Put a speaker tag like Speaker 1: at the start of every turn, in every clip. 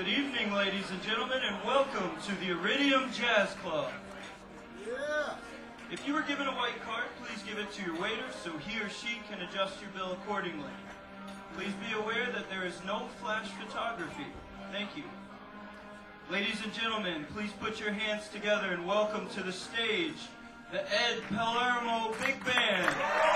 Speaker 1: Good evening, ladies and gentlemen, and welcome to the Iridium Jazz Club.
Speaker 2: Yeah.
Speaker 1: If you were given a white card, please give it to your waiter so he or she can adjust your bill accordingly. Please be aware that there is no flash photography. Thank you. Ladies and gentlemen, please put your hands together and welcome to the stage the Ed Palermo Big Band.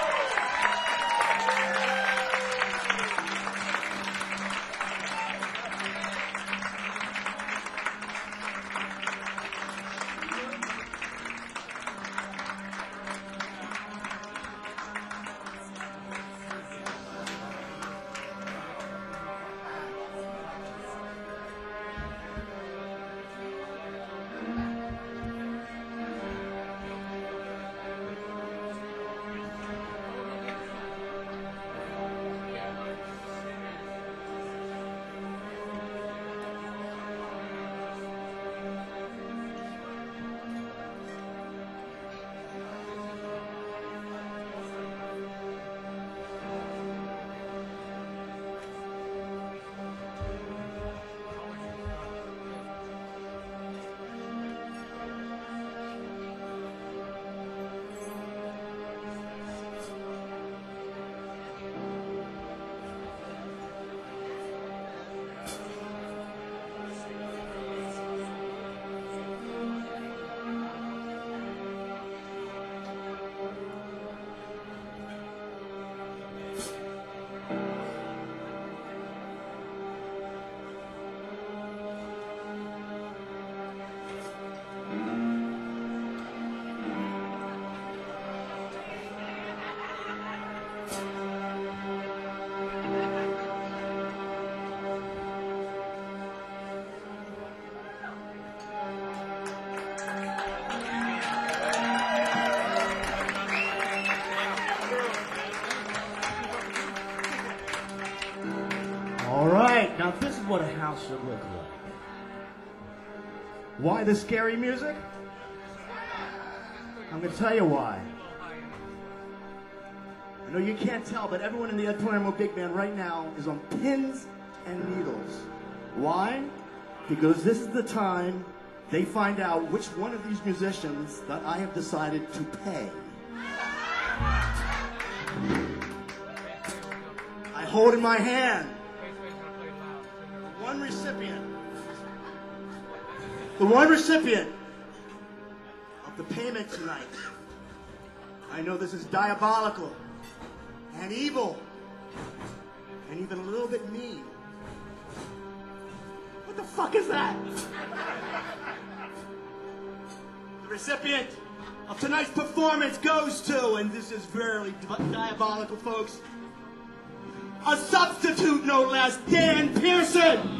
Speaker 2: Now this is what a house should look like. Why the scary music? I'm going to tell you why. I know you can't tell, but everyone in the Ed Palermo Big Band right now is on pins and needles. Why? Because this is the time they find out which one of these musicians that I have decided to pay. I hold in my hand the one recipient of the payment tonight. I know this is diabolical and evil and even a little bit mean. What the fuck is that? The recipient of tonight's performance goes to, and this is very diabolical, folks, a substitute no less, Dan Pearson.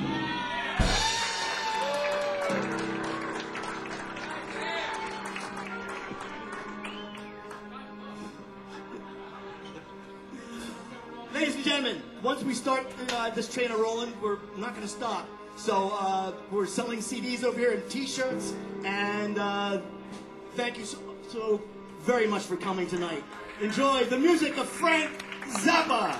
Speaker 2: Ladies and gentlemen, once we start this train a rolling, we're not going to stop. So we're selling CDs over here and T-shirts, and thank you so very much for coming tonight. Enjoy the music of Frank Zappa.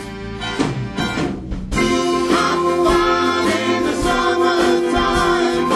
Speaker 3: In the summertime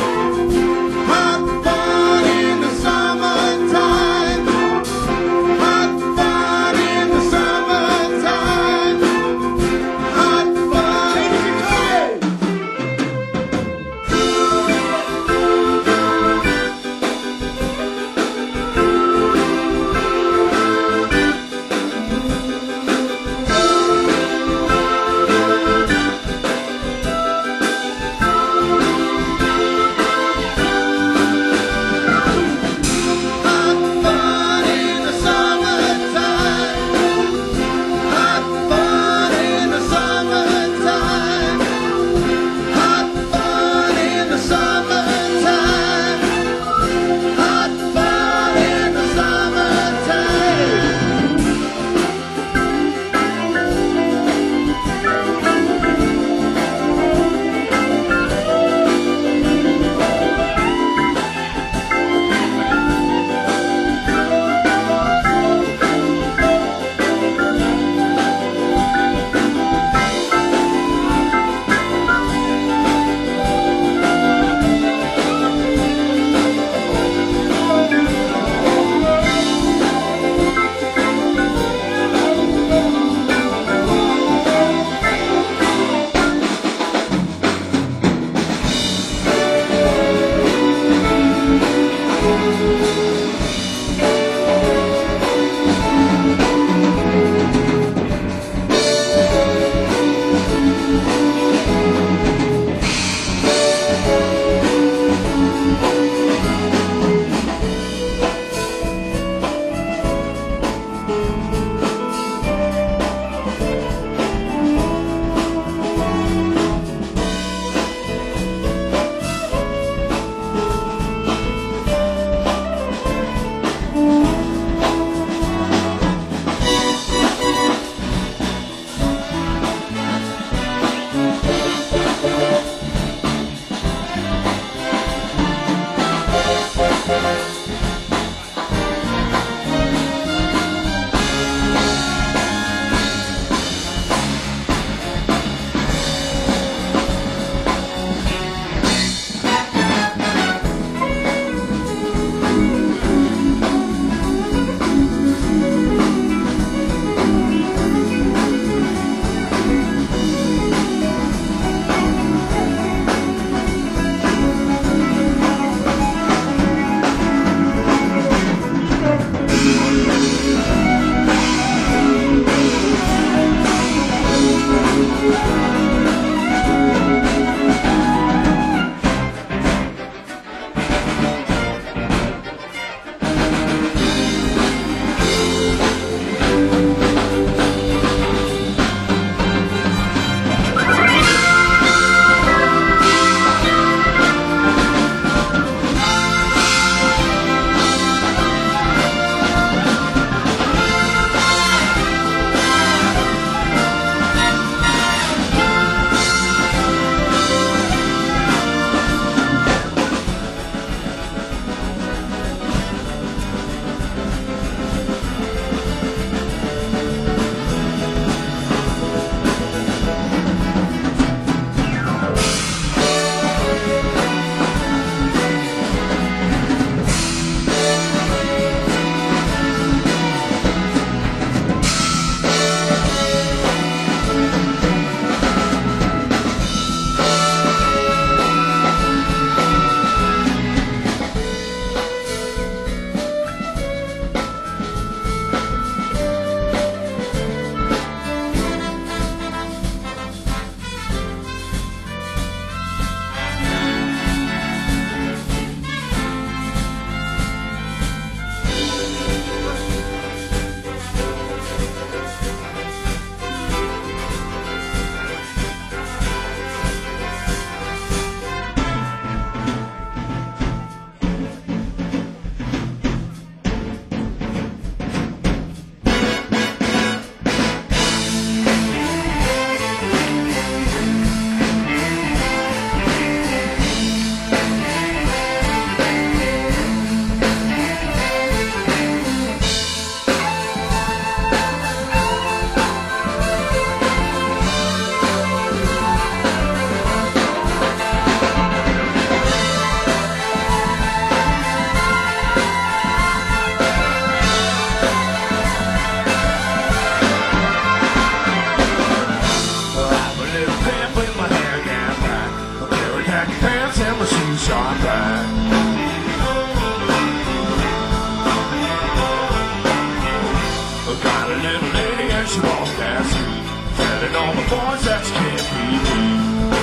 Speaker 3: all the boys that you can't repeat.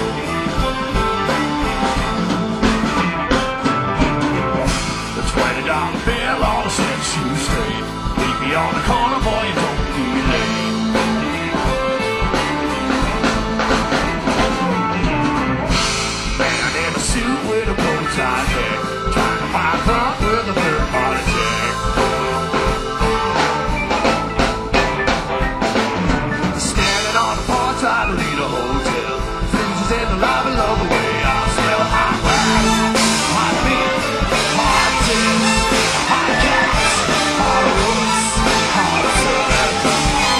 Speaker 3: The $20 bill on the sets you straight. Meet me on the corner, boy, you don't be late. Man in a suit with a bow tie neck, trying to find front with a third-party check. Standing on the porch, I lead a hotel. Freezes in the lobby, love the way I smell. Hot wax, hot beer, hot tits, hot cats, hot roots, hot sun.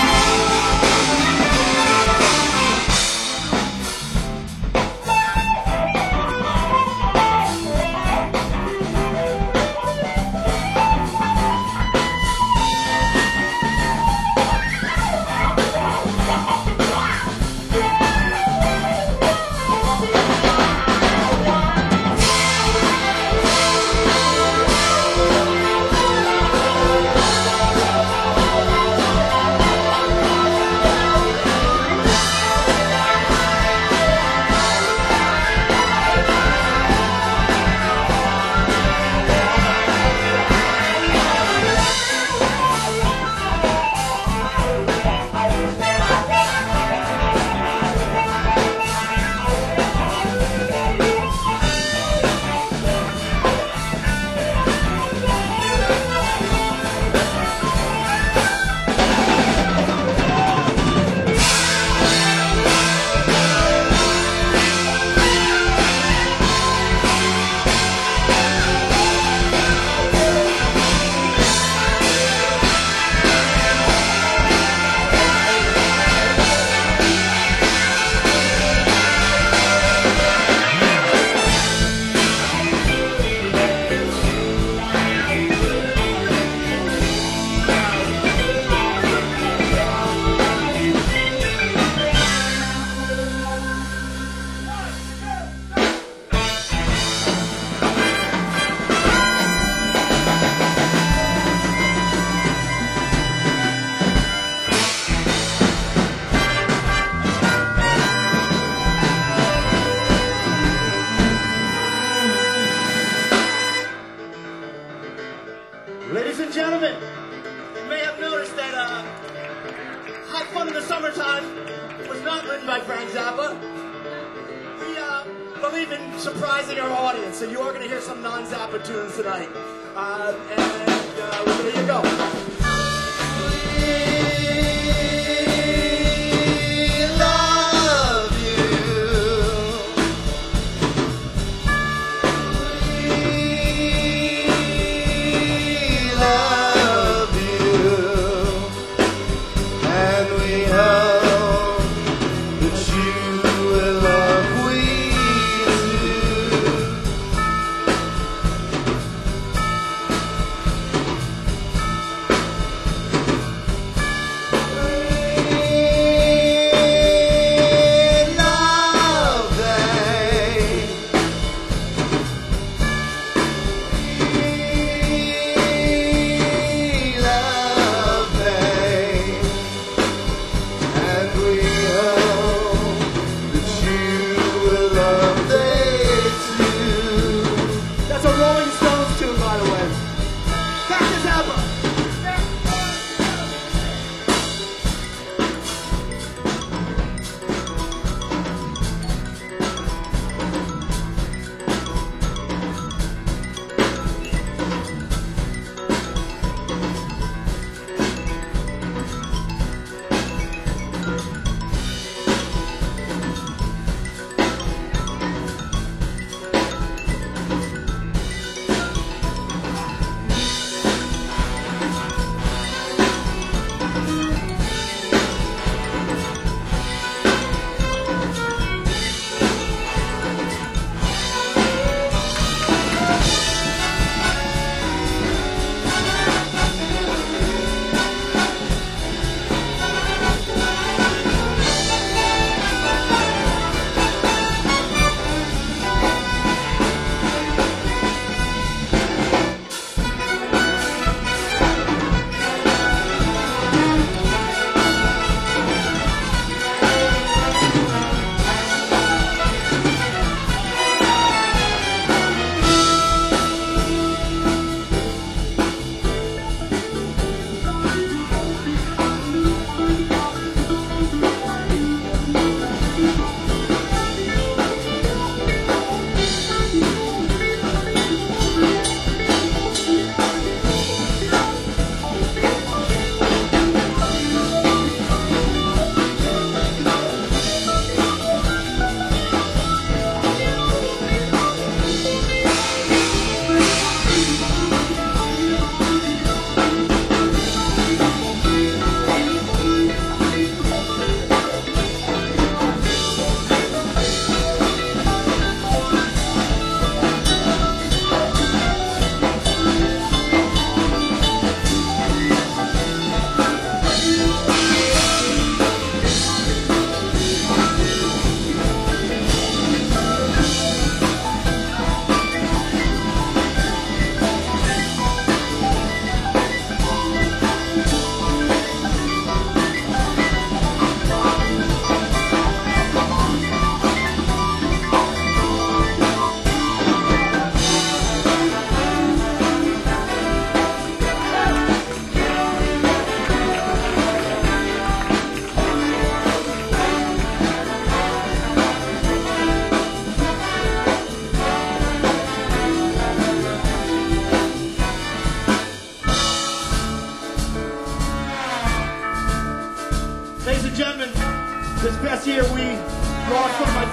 Speaker 2: Ladies and gentlemen, you may have noticed that Have Fun in the Summertime was not written by Frank Zappa. We believe in surprising our audience, so you are going to hear some non-Zappa tunes tonight. Well, here you go. We love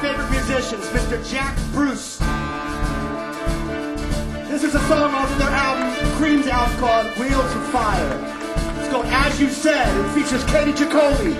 Speaker 2: favorite musicians, Mr. Jack Bruce. This is a song off their album, Cream's album, called Wheels of Fire. It's called As You Said. It features Katie Jacoby.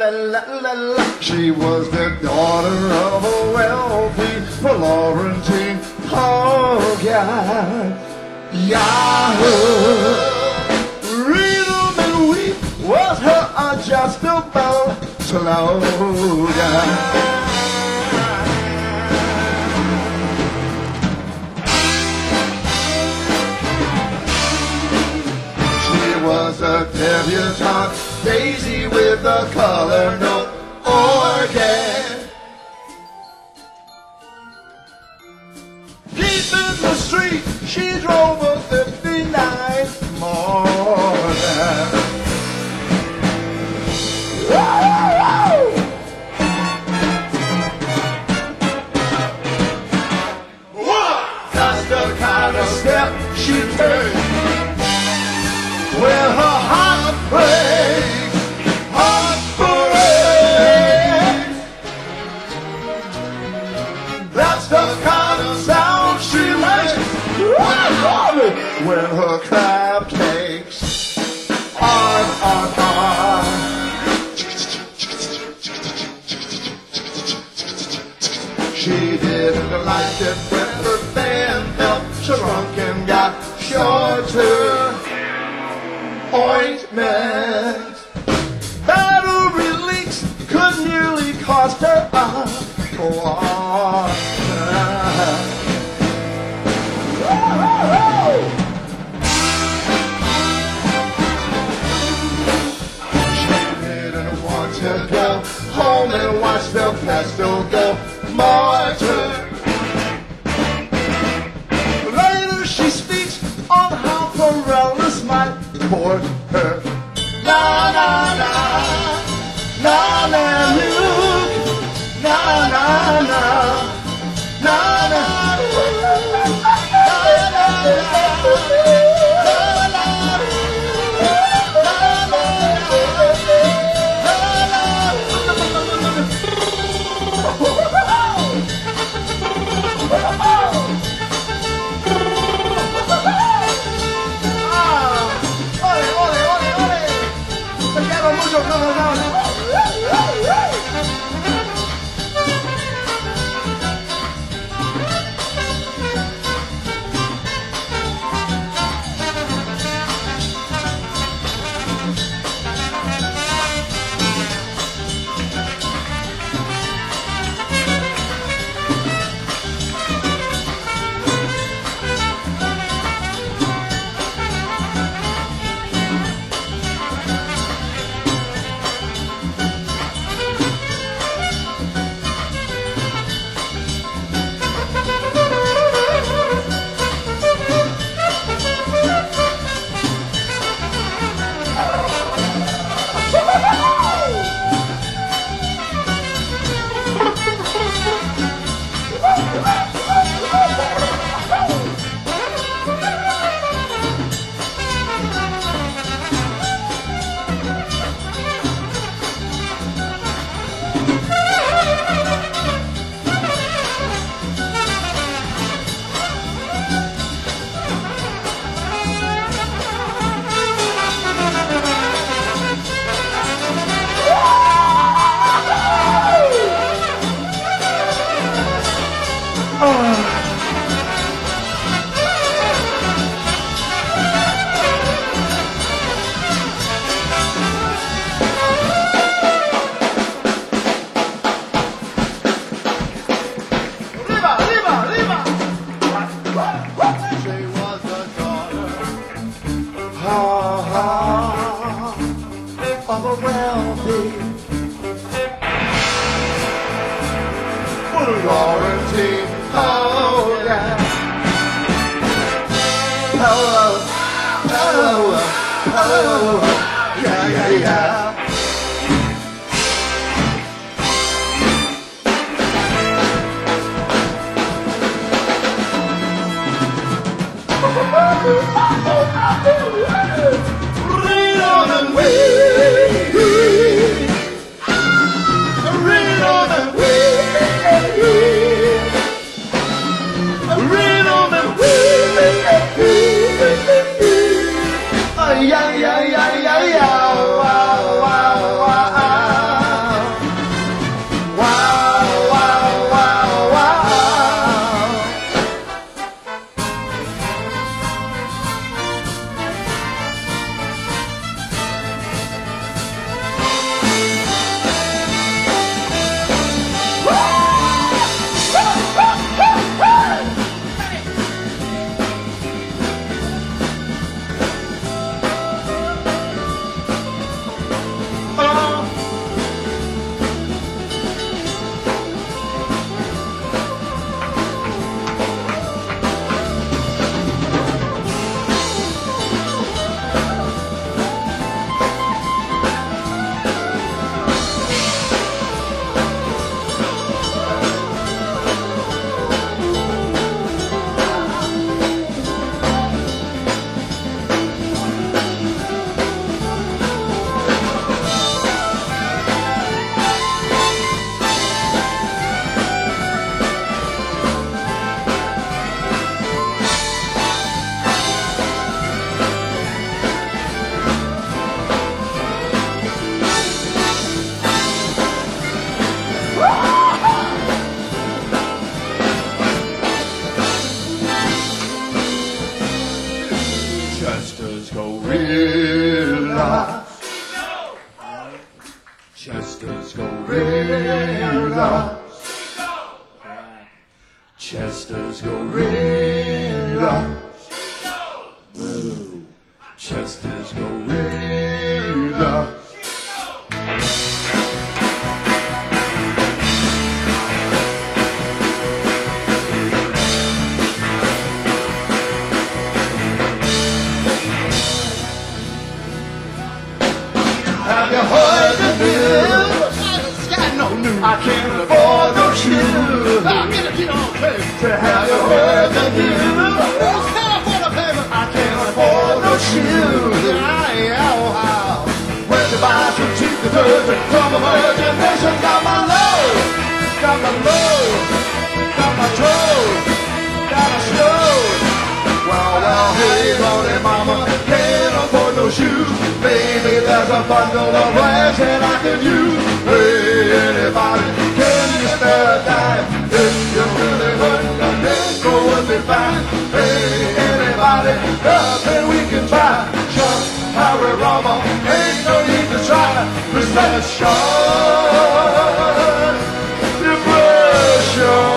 Speaker 3: She was the daughter of a wealthy Florentine Hogan. Yahoo! Rhythm and weep was her adjustable slogan. Was a debutante, Daisy with a color note organ. Deep in the street, she drove a 59 Morgan. That's the kind of step she takes when her heart breaks, That's the kind of sound she makes when her crab cakes on. She didn't like it when her band felt shrunk and got shorter. Ointment. Battery leaks could nearly cost her a quarter. She didn't want to go home and watch the pestle go mortar. Later she speaks on how Corellis might court her. Na na na, na na Luke, na na na, na na. Of a wealthy Florentine Hogan. Hello, hello, hello, yeah, yeah, yeah. Rhythm and weed, rhythm and weed, rhythm and weed. Yeah, yeah, yeah, yeah, yeah. Wow, wow, wow. Chester's Gorilla. Chester's Gorilla. Chester's Gorilla. Chester's Gorilla. Have you heard the news?
Speaker 2: Got no news.
Speaker 3: I can't afford no shoes. Have you heard the news? I can't afford no shoes. When you buy some cheap detergent from a virgin nation, got my load, got my load, got my toes, got my slow. Well, hey, Lordy Mama, can't afford no shoes. Maybe there's a bundle of rags that I could use. Hey, anybody, can you spare a dime? If you really hurt, then go and be fine. Hey, anybody, nothing we can try. Chuck, Harry, Rama, ain't no need to try. Recession, depression.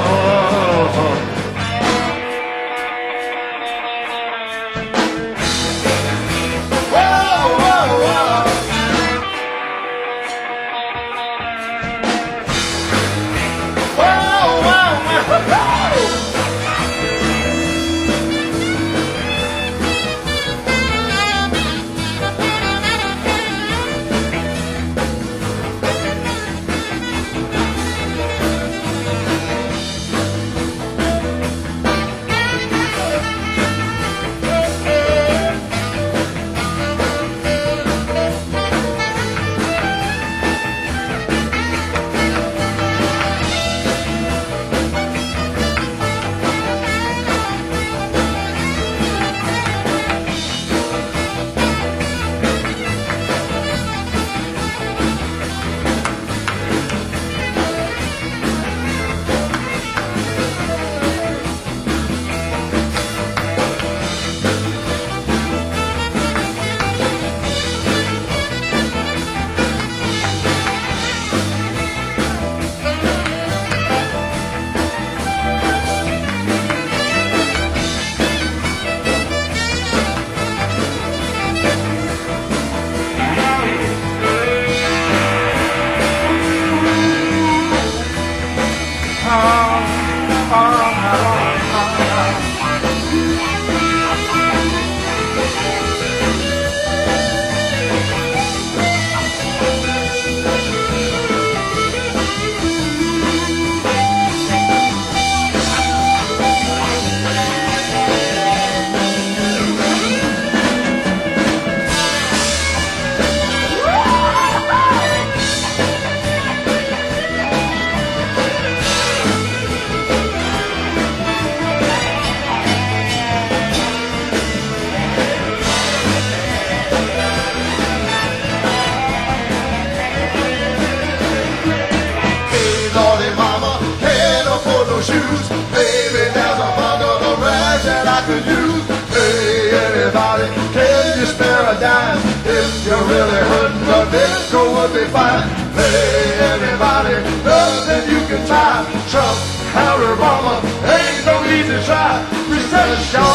Speaker 3: Shoes, baby, there's a bundle of rags that I could use. Hey, anybody, can you spare a dime? If you're really hurting, the disco would be fine. Hey, anybody, nothing you can try. Trump, Harry, Obama, ain't no need to try. Recession,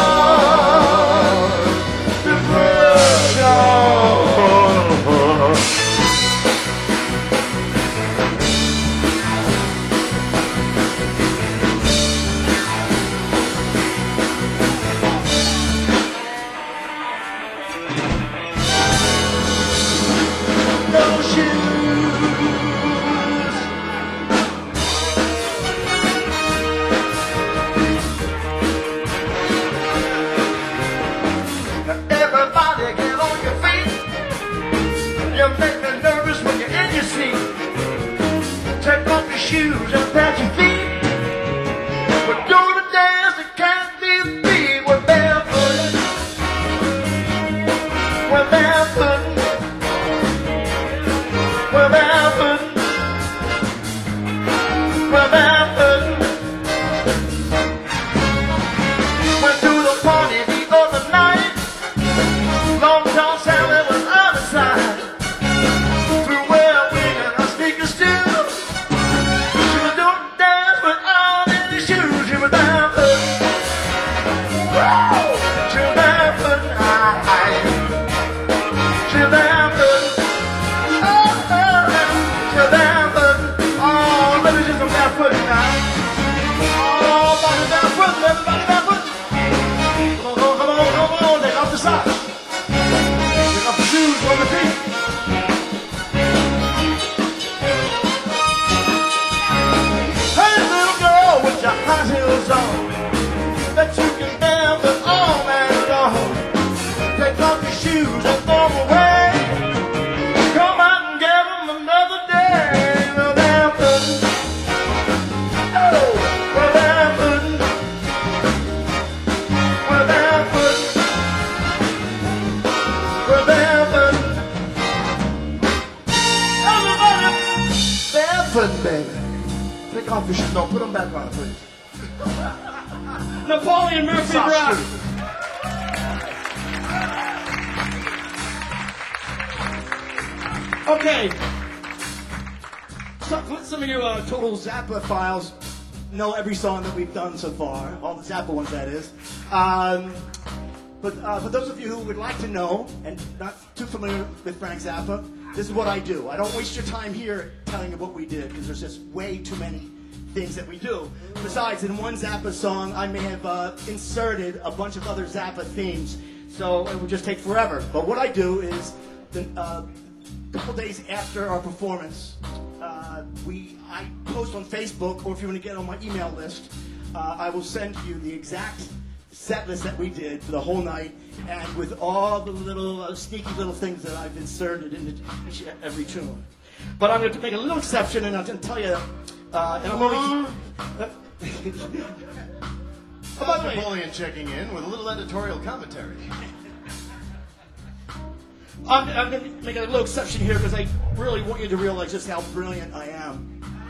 Speaker 3: depression. Shoes and patch your feet. We're doing a dance that can't be beat. We're barefoot. We're barefoot. We're barefoot. We're barefoot. Went to the party the other night.
Speaker 4: comfy shoes. No, put them back on, please.
Speaker 2: Napoleon Murphy
Speaker 4: Soft
Speaker 2: Brock.
Speaker 4: shoes.
Speaker 2: Okay. Some of you Total Zappa files know every song that we've done so far, all the Zappa ones, that is. But for those of you who would like to know and not too familiar with Frank Zappa, this is what I do. I don't waste your time here telling you what we did because there's just way too many things that we do. Besides, in one Zappa song, I may have inserted a bunch of other Zappa themes, so it would just take forever. But what I do is, a couple days after our performance, I post on Facebook, or if you want to get on my email list, I will send you the exact set list that we did for the whole night, and with all the little sneaky little things that I've inserted into every tune. But I'm going to make a little exception, and I'm going to tell you, and I'm only...
Speaker 4: About Napoleon checking in with a little editorial commentary.
Speaker 2: I'm going to make a little exception here because I really want you to realize just how brilliant I am.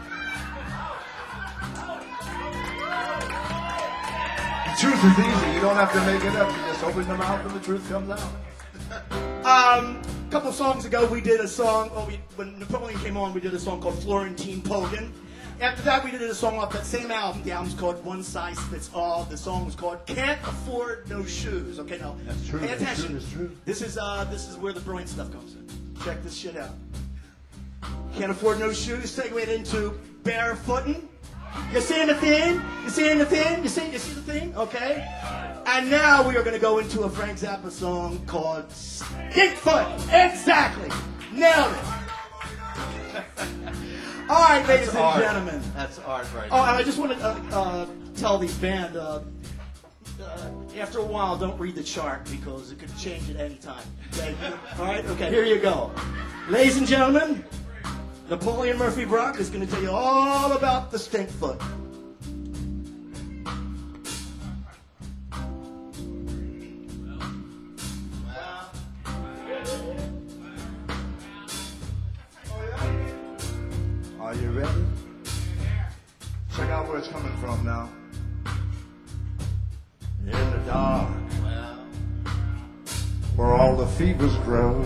Speaker 4: The truth is easy. You don't have to make it up. You just open your mouth and the truth comes out.
Speaker 2: A couple songs ago, we did a song, when Napoleon came on, we did a song called Florentine Pogan. After that, we did a song off that same album. The album's called One Size Fits All. The song was called Can't Afford No Shoes. Okay, now,
Speaker 4: That's true.
Speaker 2: pay
Speaker 4: That's
Speaker 2: attention.
Speaker 4: true. That's true.
Speaker 2: This is where the brilliant stuff comes in. Check this shit out. Can't afford no shoes, segued into barefooting. You seeing the theme? You seeing the theme? You see the theme? Okay. And now we are going to go into a Frank Zappa song called Stinkfoot. Exactly. Nailed it. All right, ladies and
Speaker 4: art.
Speaker 2: gentlemen.
Speaker 4: That's art right
Speaker 2: Oh, and I just want to tell these band, after a while, don't read the chart because it could change at any time. Okay? All right? Okay, here you go. Ladies and gentlemen, Napoleon Murphy Brock is going to tell you all about the Stinkfoot.
Speaker 4: Are you ready? Check out where it's coming from now. In the dark, where all the fevers grow,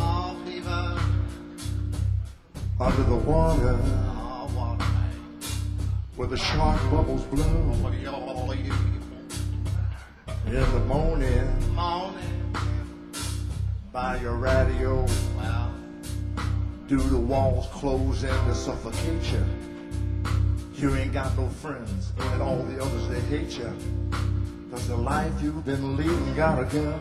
Speaker 4: under the water, where the shark bubbles blow. In the morning, by your radio, do the walls close in to suffocate you? You ain't got no friends, and all the others, they hate you. Cause the life you've been leading gotta go.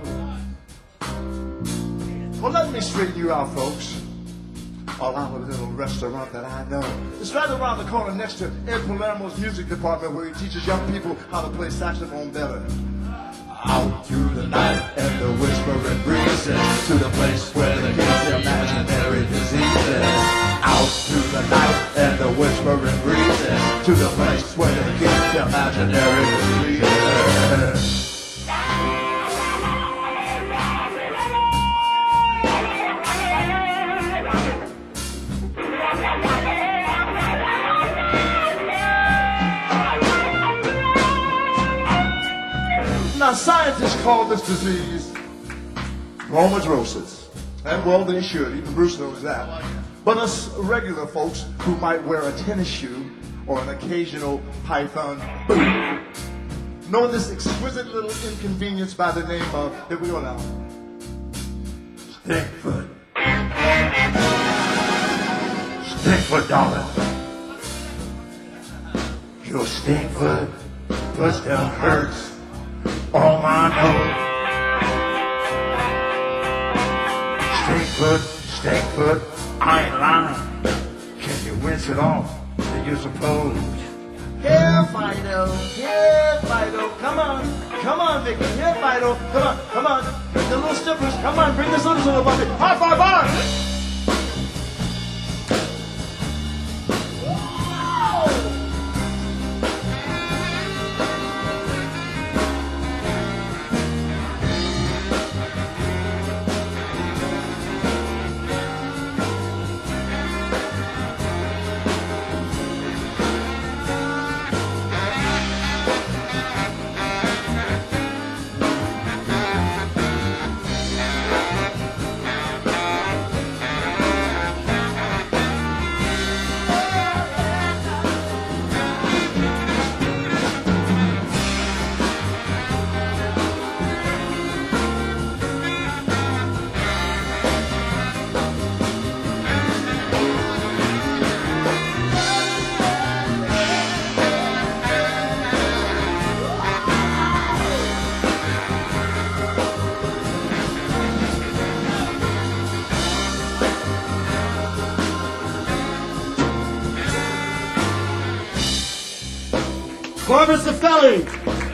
Speaker 4: Well, let me straighten you out, folks. Around a little restaurant that I know. It's right around the corner next to Ed Palermo's music department, where he teaches young people how to play saxophone better. Out through the night and the whispering breezes, to the place where the kids' imaginary diseases. Out through the night and the whispering breezes, to the place where the kids' imaginary diseases. Now, scientists call this disease Roma drosis. And well, they should. Even Bruce knows that. But us regular folks who might wear a tennis shoe or an occasional python boot know this exquisite little inconvenience by the name of, here we go now, Stinkfoot. Stinkfoot, darling. Your Stinkfoot still hurts. Oh, I know. Stinkfoot, I ain't lying. Can you wince it off? Do you suppose? Here, Fido, come on, Vicky, here, Fido, come on, the little strippers, come on, bring this little little bucket, high five, on!
Speaker 2: Barbara Cifelli.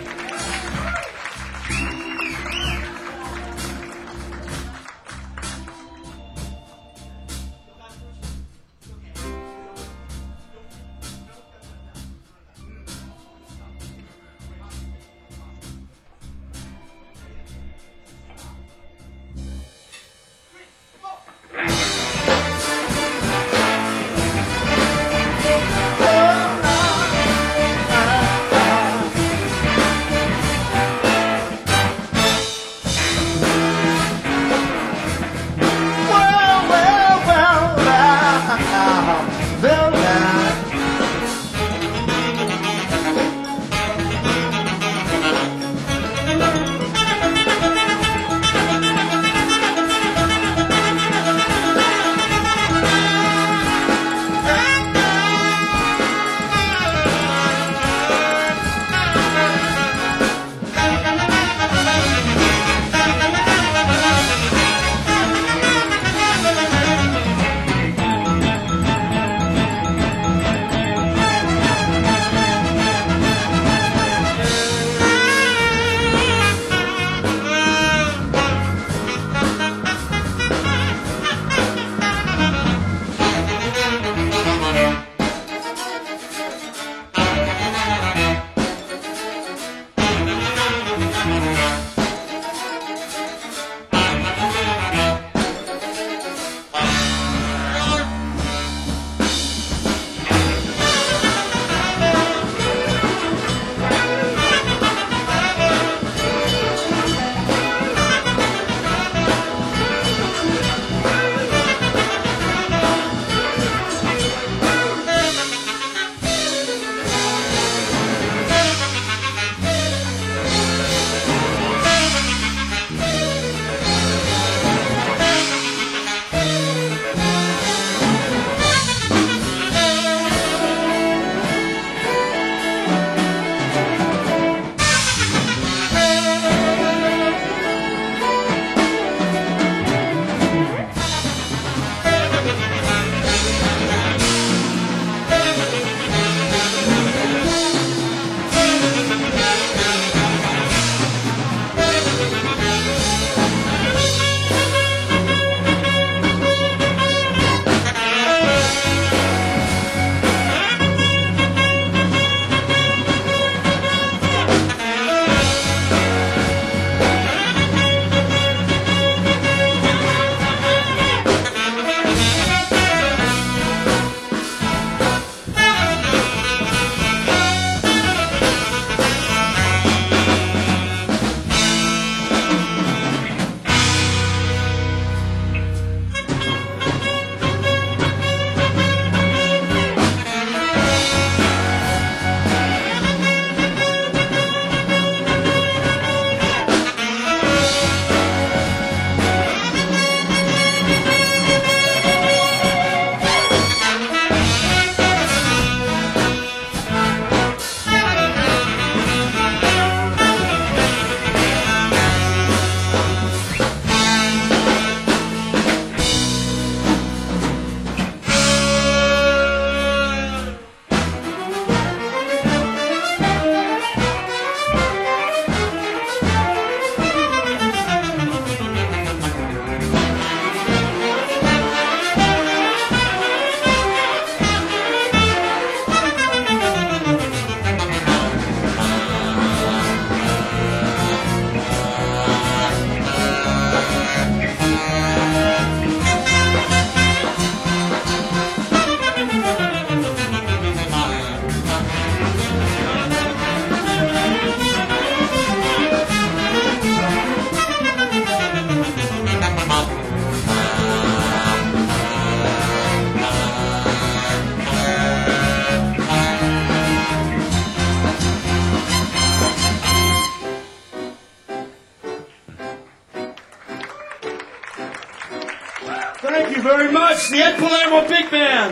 Speaker 5: Thank you very much, the Ed Palermo Big Band.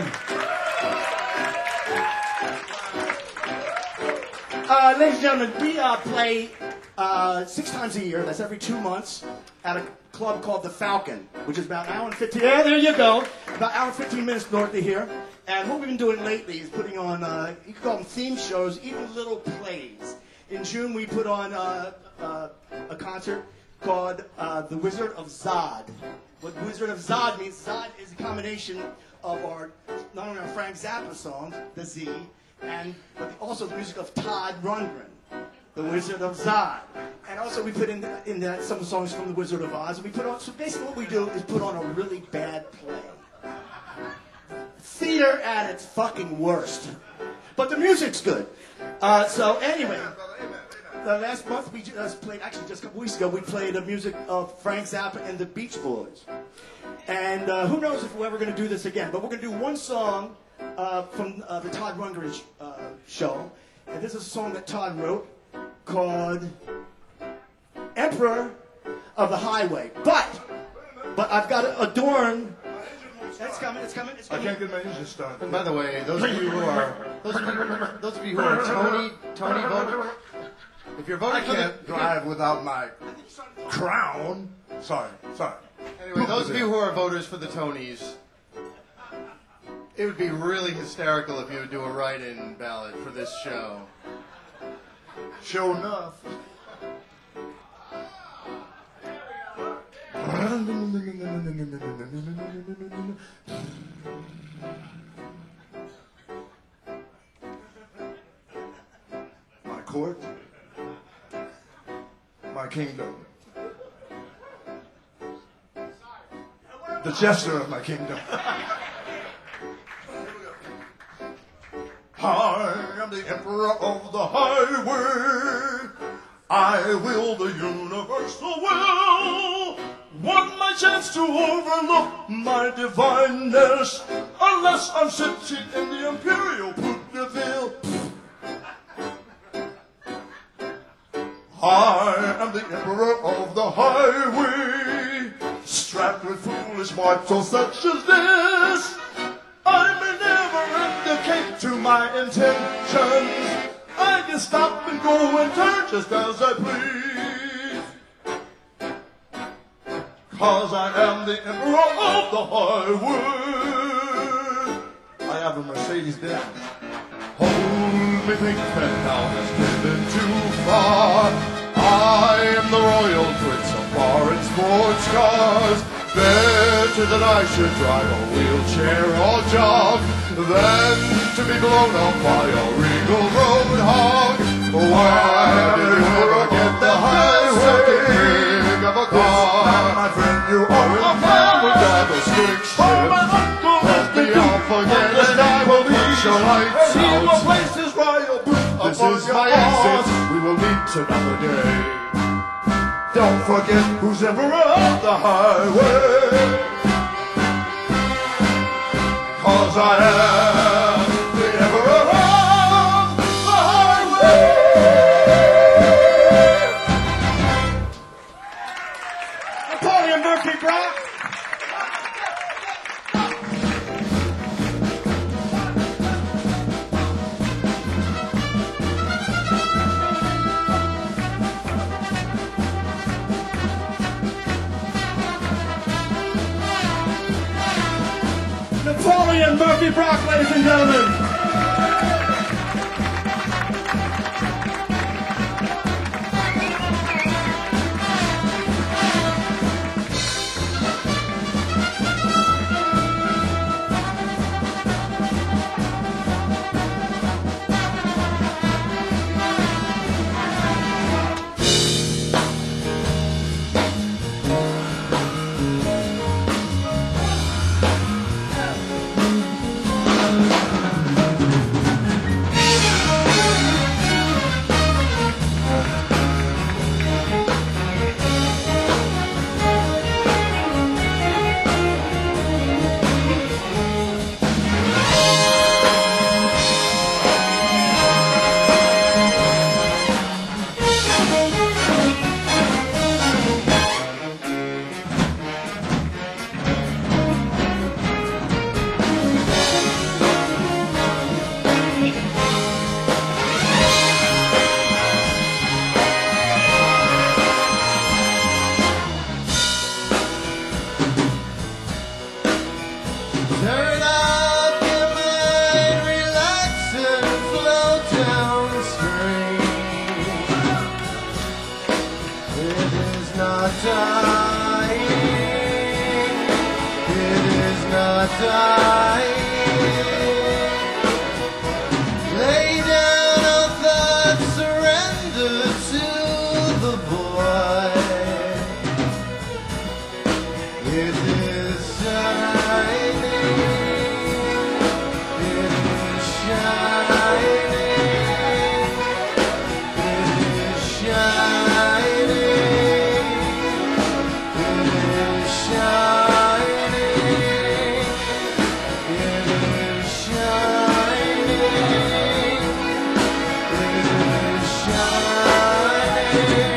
Speaker 2: Ladies and gentlemen, we play 6 times a year, that's every 2 months, at a club called The Falcon, which is about an hour and 15... Yeah, there you go. About an hour and 15 minutes north of here. And what we've been doing lately is putting on, you could call them theme shows, even little plays. In June, we put on a concert called The Wizard of Zod. What Wizard of Zod means, Zod is a combination of not only our Frank Zappa songs, the Z, but also the music of Todd Rundgren, The Wizard of Zod. And also we put in that some songs from The Wizard of Oz. So basically what we do is put on a really bad play. Theater at its fucking worst. But the music's good. So anyway, last month we just played, actually just a couple weeks ago, we played the music of Frank Zappa and the Beach Boys. And who knows if we're ever going to do this again. But we're going to do one song from the Todd Rundgren show. And this is a song that Todd wrote called Emperor of the Highway. But I've got to adorn. It's coming.
Speaker 4: I can't get my engine started.
Speaker 6: And by the way, those of you who are Tony voters, if you're voting
Speaker 4: I can't drive without my crown. Sorry.
Speaker 6: anyway, those of you who are voters for the Tonys, it would be really hysterical if you would do a write-in ballot for this show.
Speaker 4: Sure enough. My court, my kingdom, the jester of my kingdom. I am the emperor of the highway. I will the universal will. Want my chance to overlook my divineness, unless I'm sitting in the imperial Put-de-Ville. I am the emperor of the highway, strapped with foolish mortals such as this. I may never indicate to my intentions. I can stop and go and turn just as I please. 'Cause I am the emperor of the highway. I have a Mercedes-Benz. Hold me, think that thou hast driven too far. I am the royal prince of foreign sports cars. Better that I should drive a wheelchair or jog than to be blown up by a regal roadhog. Why did you ever get the highway of a car? My friend, you are a man with restrictions. My uncle must be forget and I will put your lights out. He will place his royal boot. This is my exit. We will meet another day. Don't forget who's emperor of the highway. 'Cause I am the emperor of the highway.
Speaker 2: Napoleon Murphy Brock. Napoleon Murphy Brock, ladies and gentlemen.
Speaker 6: not dying. It is not dying. Lay down all thoughts, surrender to the boy. It is shining. It is shining. It is shining. It is shining. It is shining. It is shining.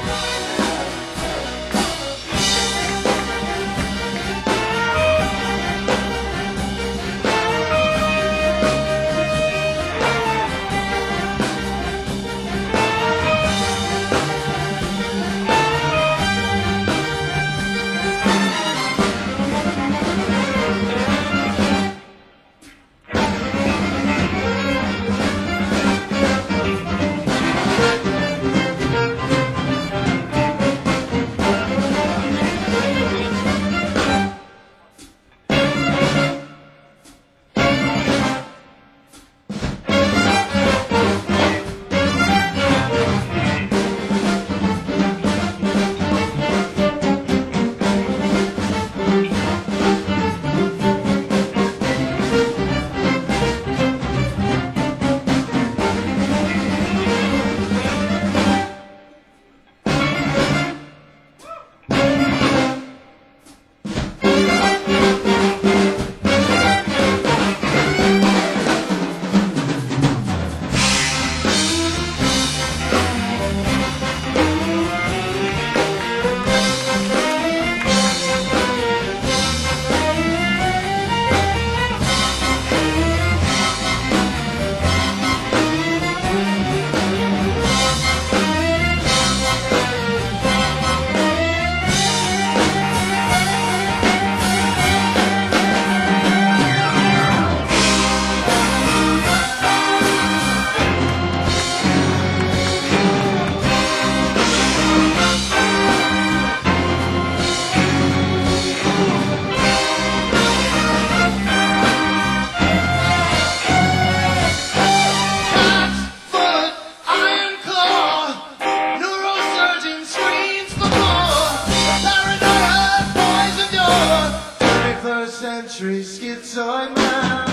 Speaker 6: Century schizoid man.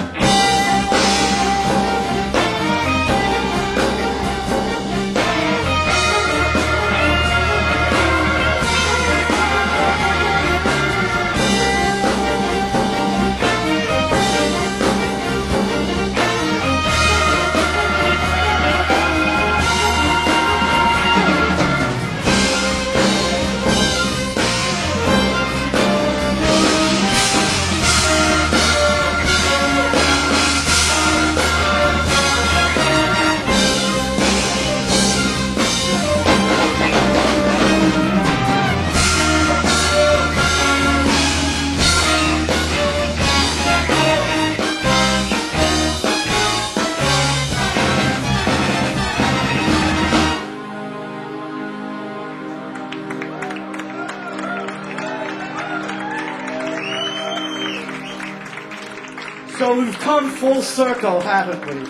Speaker 2: So we've come full circle, haven't we?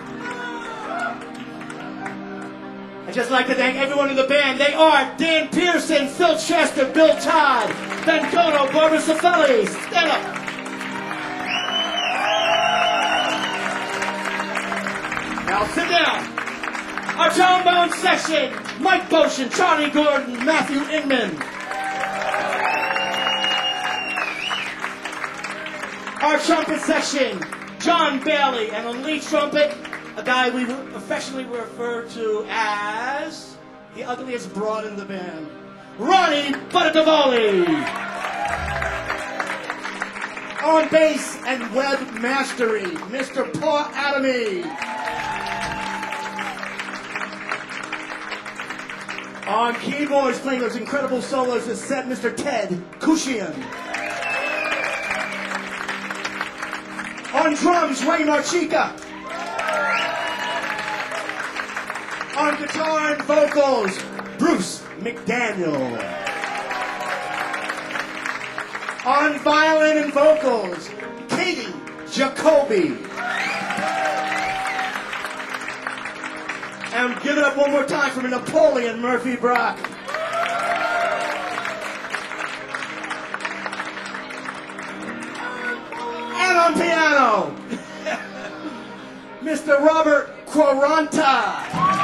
Speaker 2: I'd just like to thank everyone in the band. They are Dan Pearson, Phil Chester, Bill Todd, Ben Kono, Barbara Cifelli. Stand up. Now sit down. Our trombone section, Mike Boshin, Charlie Gordon, Matthew Inman. Our trumpet section, John Bailey, and on lead trumpet, a guy we affectionately refer to as the ugliest broad in the band, Ronnie Buttacavoli. On bass and web mastery, Mr. Paul Adamy. On keyboards, playing those incredible solos, is set Mr. Ted Kushian. On drums, Ray Marchica. On guitar and vocals, Bruce McDaniel. On violin and vocals, Katie Jacoby. And give it up one more time for Napoleon Murphy Brock. And on piano, Mr. Robert Quaranta.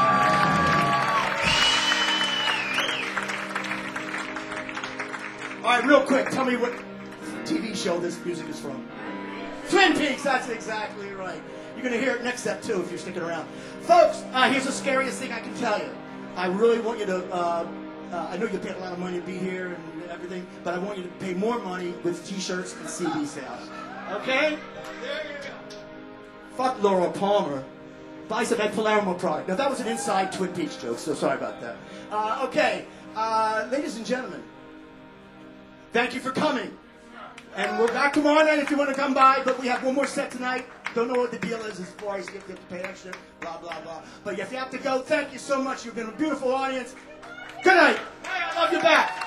Speaker 2: All right, real quick, tell me what TV show this music is from. Twin Peaks, that's exactly right. You're going to hear it next step, too, if you're sticking around. Folks, here's the scariest thing I can tell you. I really want you to, I know you paid a lot of money to be here and everything, but I want you to pay more money with T-shirts and CD sales. Okay? There you go. Fuck Laura Palmer. Buy some Ed Palermo product. Now, that was an inside Twin Peaks joke, so sorry about that. Okay, ladies and gentlemen, thank you for coming. And we're back tomorrow night if you want to come by, but we have one more set tonight. Don't know what the deal is as far as you have to pay extra, blah, blah, blah. But if you have to go, thank you so much. You've been a beautiful audience. Good night. Hey, I love you back.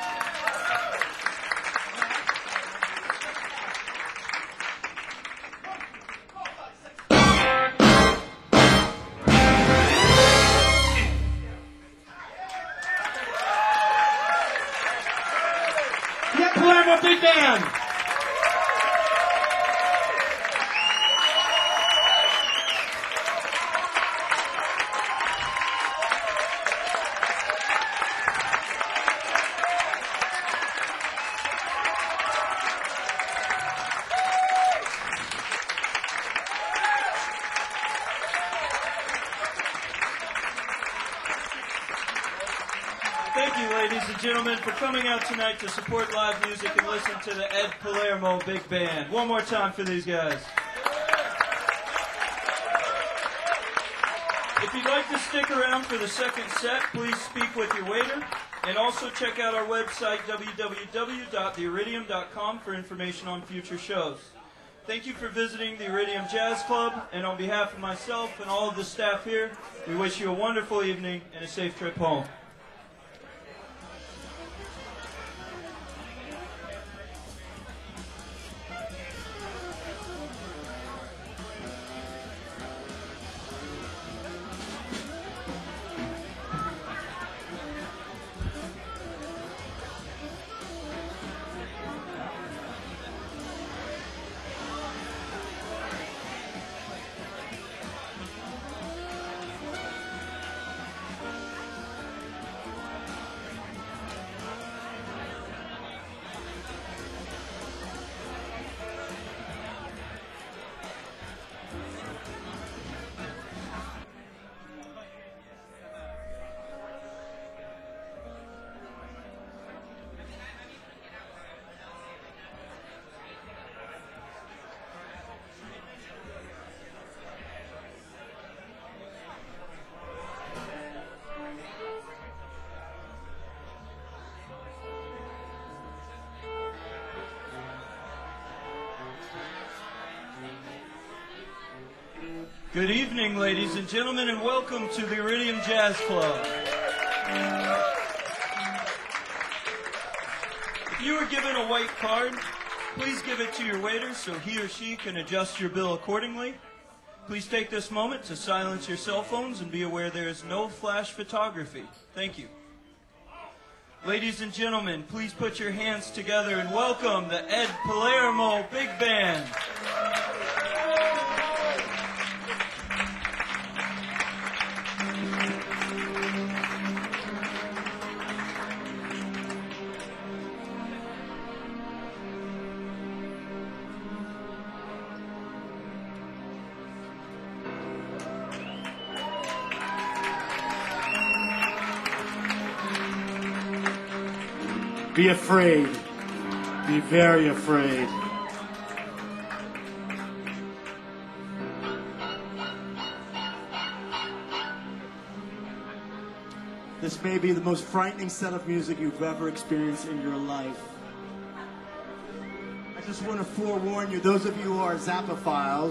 Speaker 5: Yeah, Palermo Big Band.
Speaker 1: Thank you, ladies and gentlemen, for coming out tonight to support live music and listen to the Ed Palermo Big Band. One more time for these guys. If you'd like to stick around for the second set, please speak with your waiter. And also check out our website, www.theiridium.com, for information on future shows. Thank you for visiting the Iridium Jazz Club, and on behalf of myself and all of the staff here, we wish you a wonderful evening and a safe trip home. Good evening, ladies and gentlemen, and welcome to the Iridium Jazz Club. If you were given a white card, please give it to your waiter so he or she can adjust your bill accordingly. Please take this moment to silence your cell phones and be aware there is no flash photography. Thank you. Ladies and gentlemen, please put your hands together and welcome the Ed Palermo Big Band.
Speaker 2: Be afraid. Be very afraid. This may be the most frightening set of music you've ever experienced in your life. I just want to forewarn you, those of you who are Zappophiles,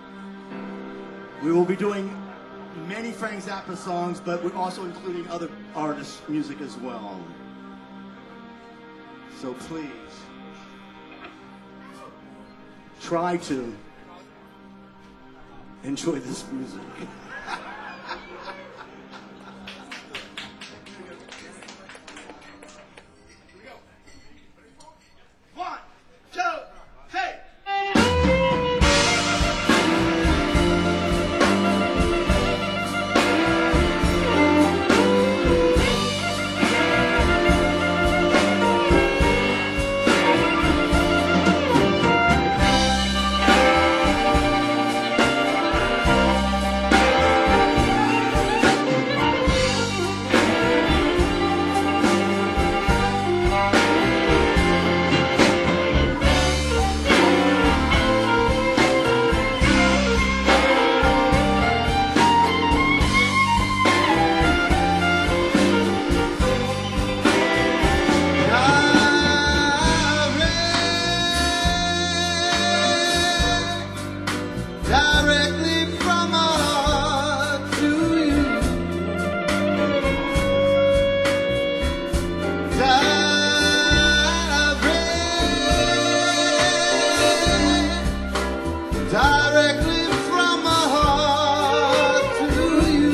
Speaker 2: we will be doing many Frank Zappa songs, but we're also including other artists' music as well. So please, try to enjoy this music. One, two, hey!
Speaker 3: Directly from my heart to you. Directly from my heart to you.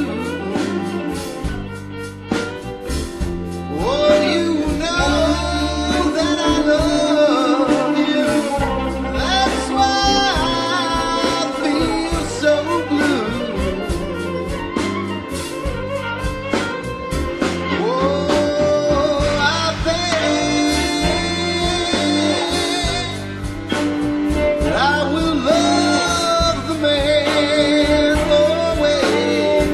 Speaker 3: Oh, you know that I love you. That's why I feel so blue. Oh, I think that I will love the man always.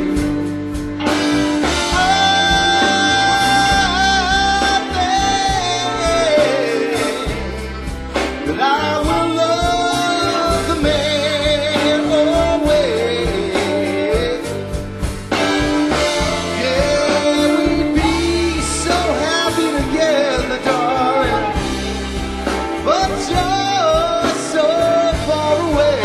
Speaker 3: That I will love the man always. Yeah, we'd be so happy together, darling, but you're so far away.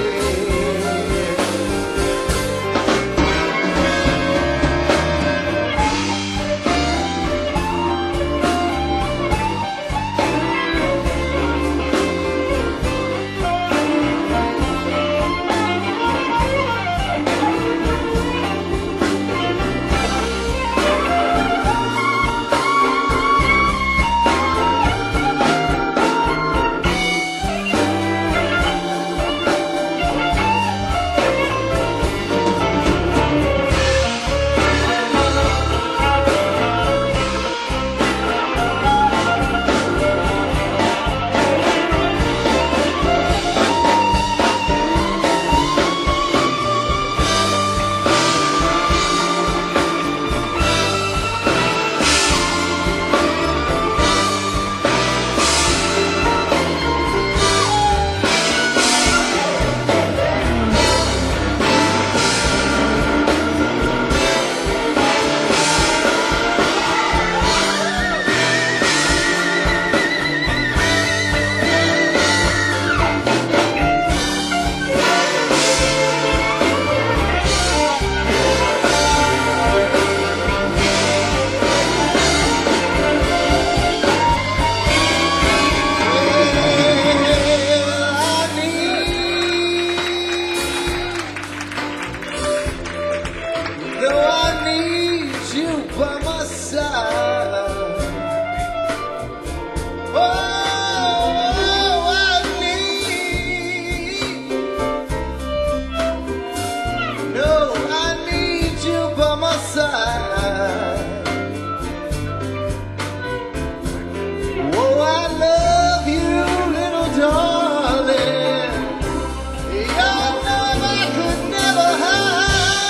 Speaker 3: Though I need you by my side. Oh, I need. No, I need you by my side. Oh, I love you, little darling. Your love I could never hide.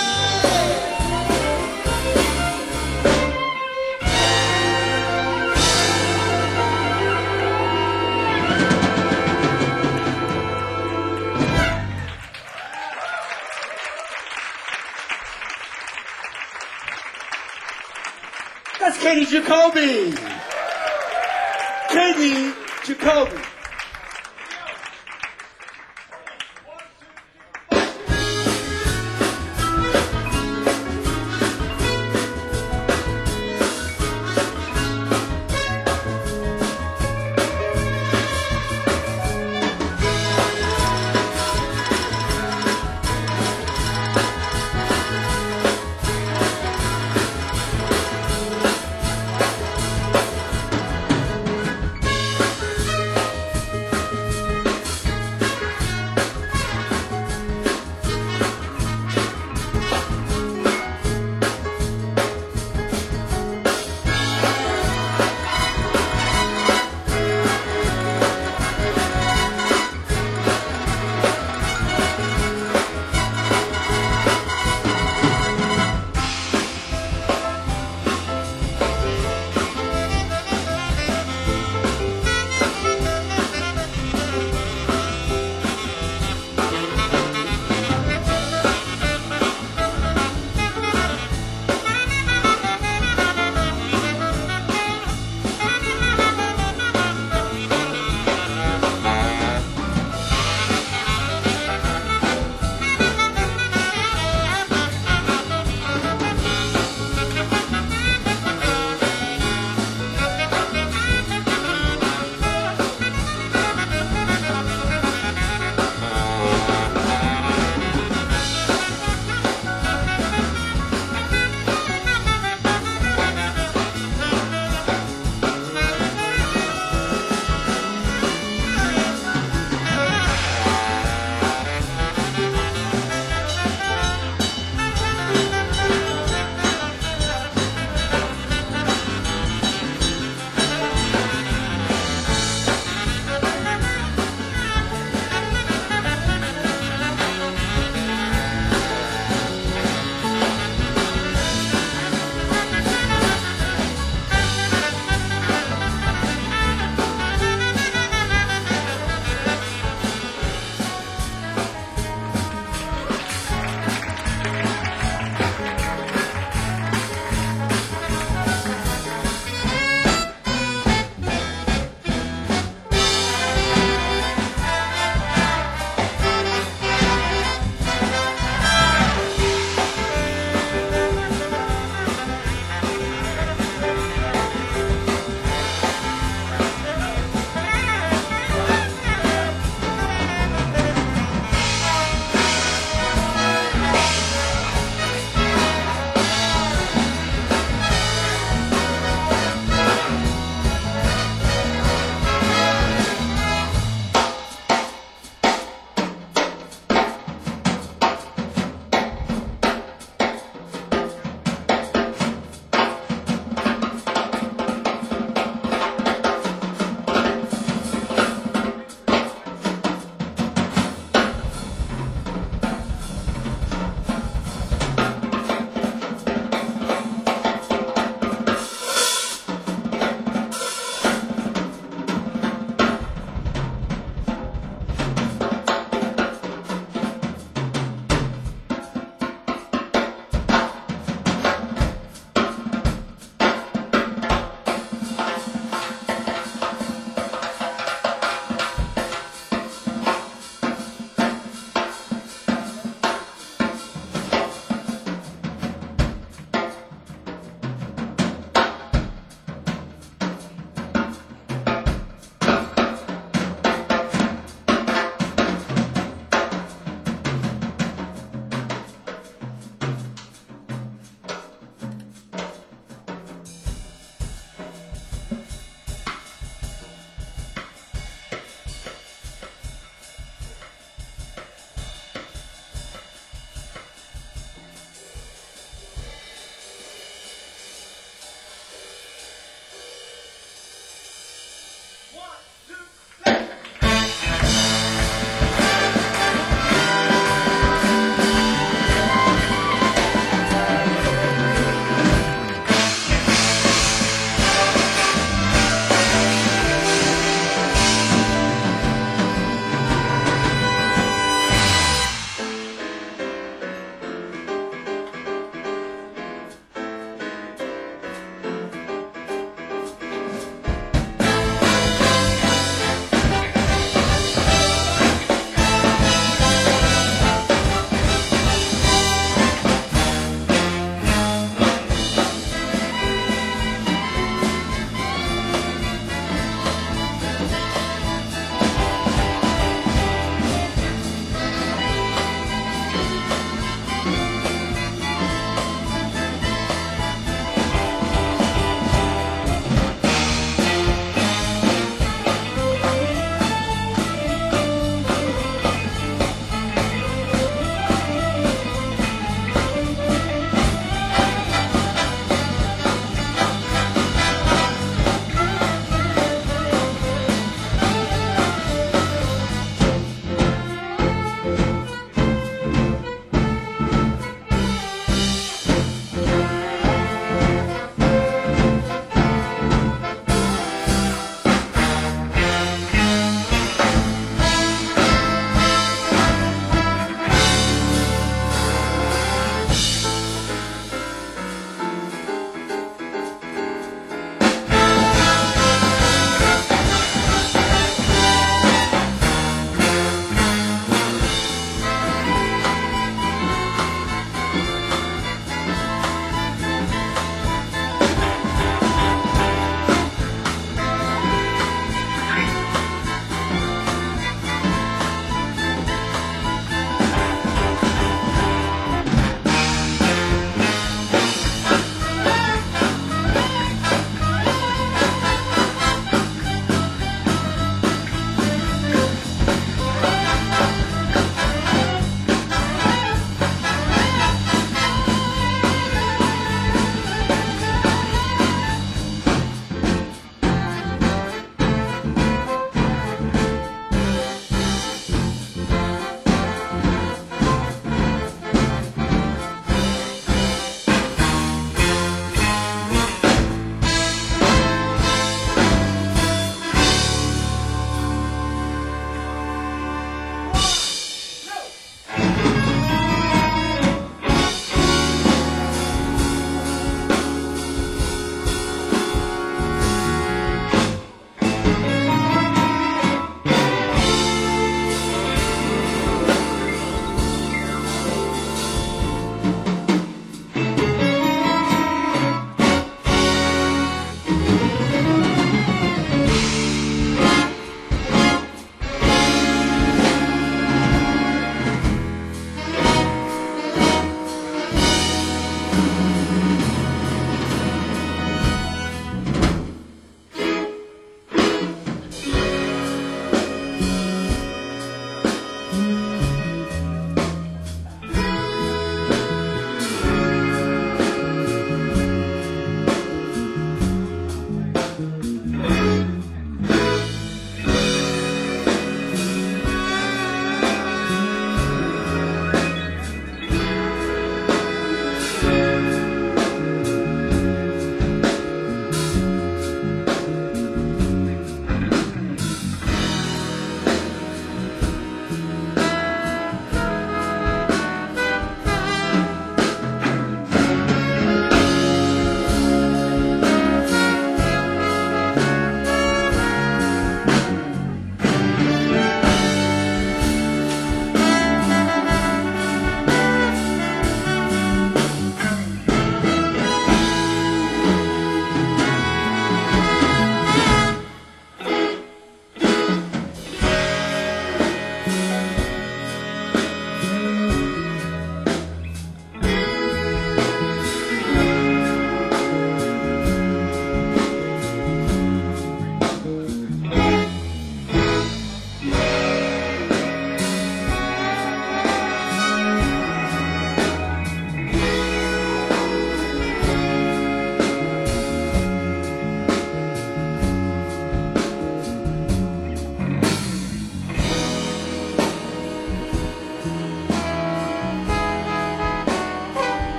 Speaker 2: That's Katie Jacoby! Katie Jacoby!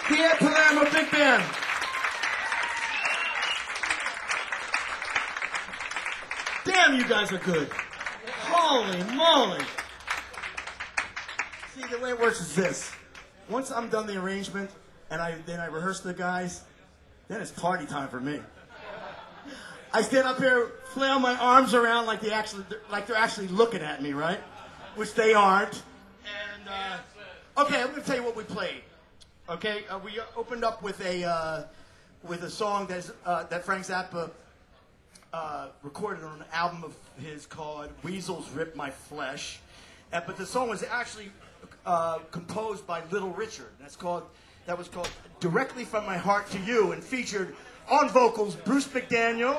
Speaker 2: The Ed Palermo Big Band. Damn, you guys are good. Holy moly. See, the way it works is this. Once I'm done the arrangement, and then I rehearse the guys, then it's party time for me. I stand up here, flail my arms around like they're actually looking at me, right? Which they aren't. And okay, I'm going to tell you what we played. Okay, we opened up with a song that Frank Zappa recorded on an album of his called "Weasels Rip My Flesh," but the song was actually composed by Little Richard. That was called "Directly from My Heart to You" and featured on vocals Bruce McDaniel,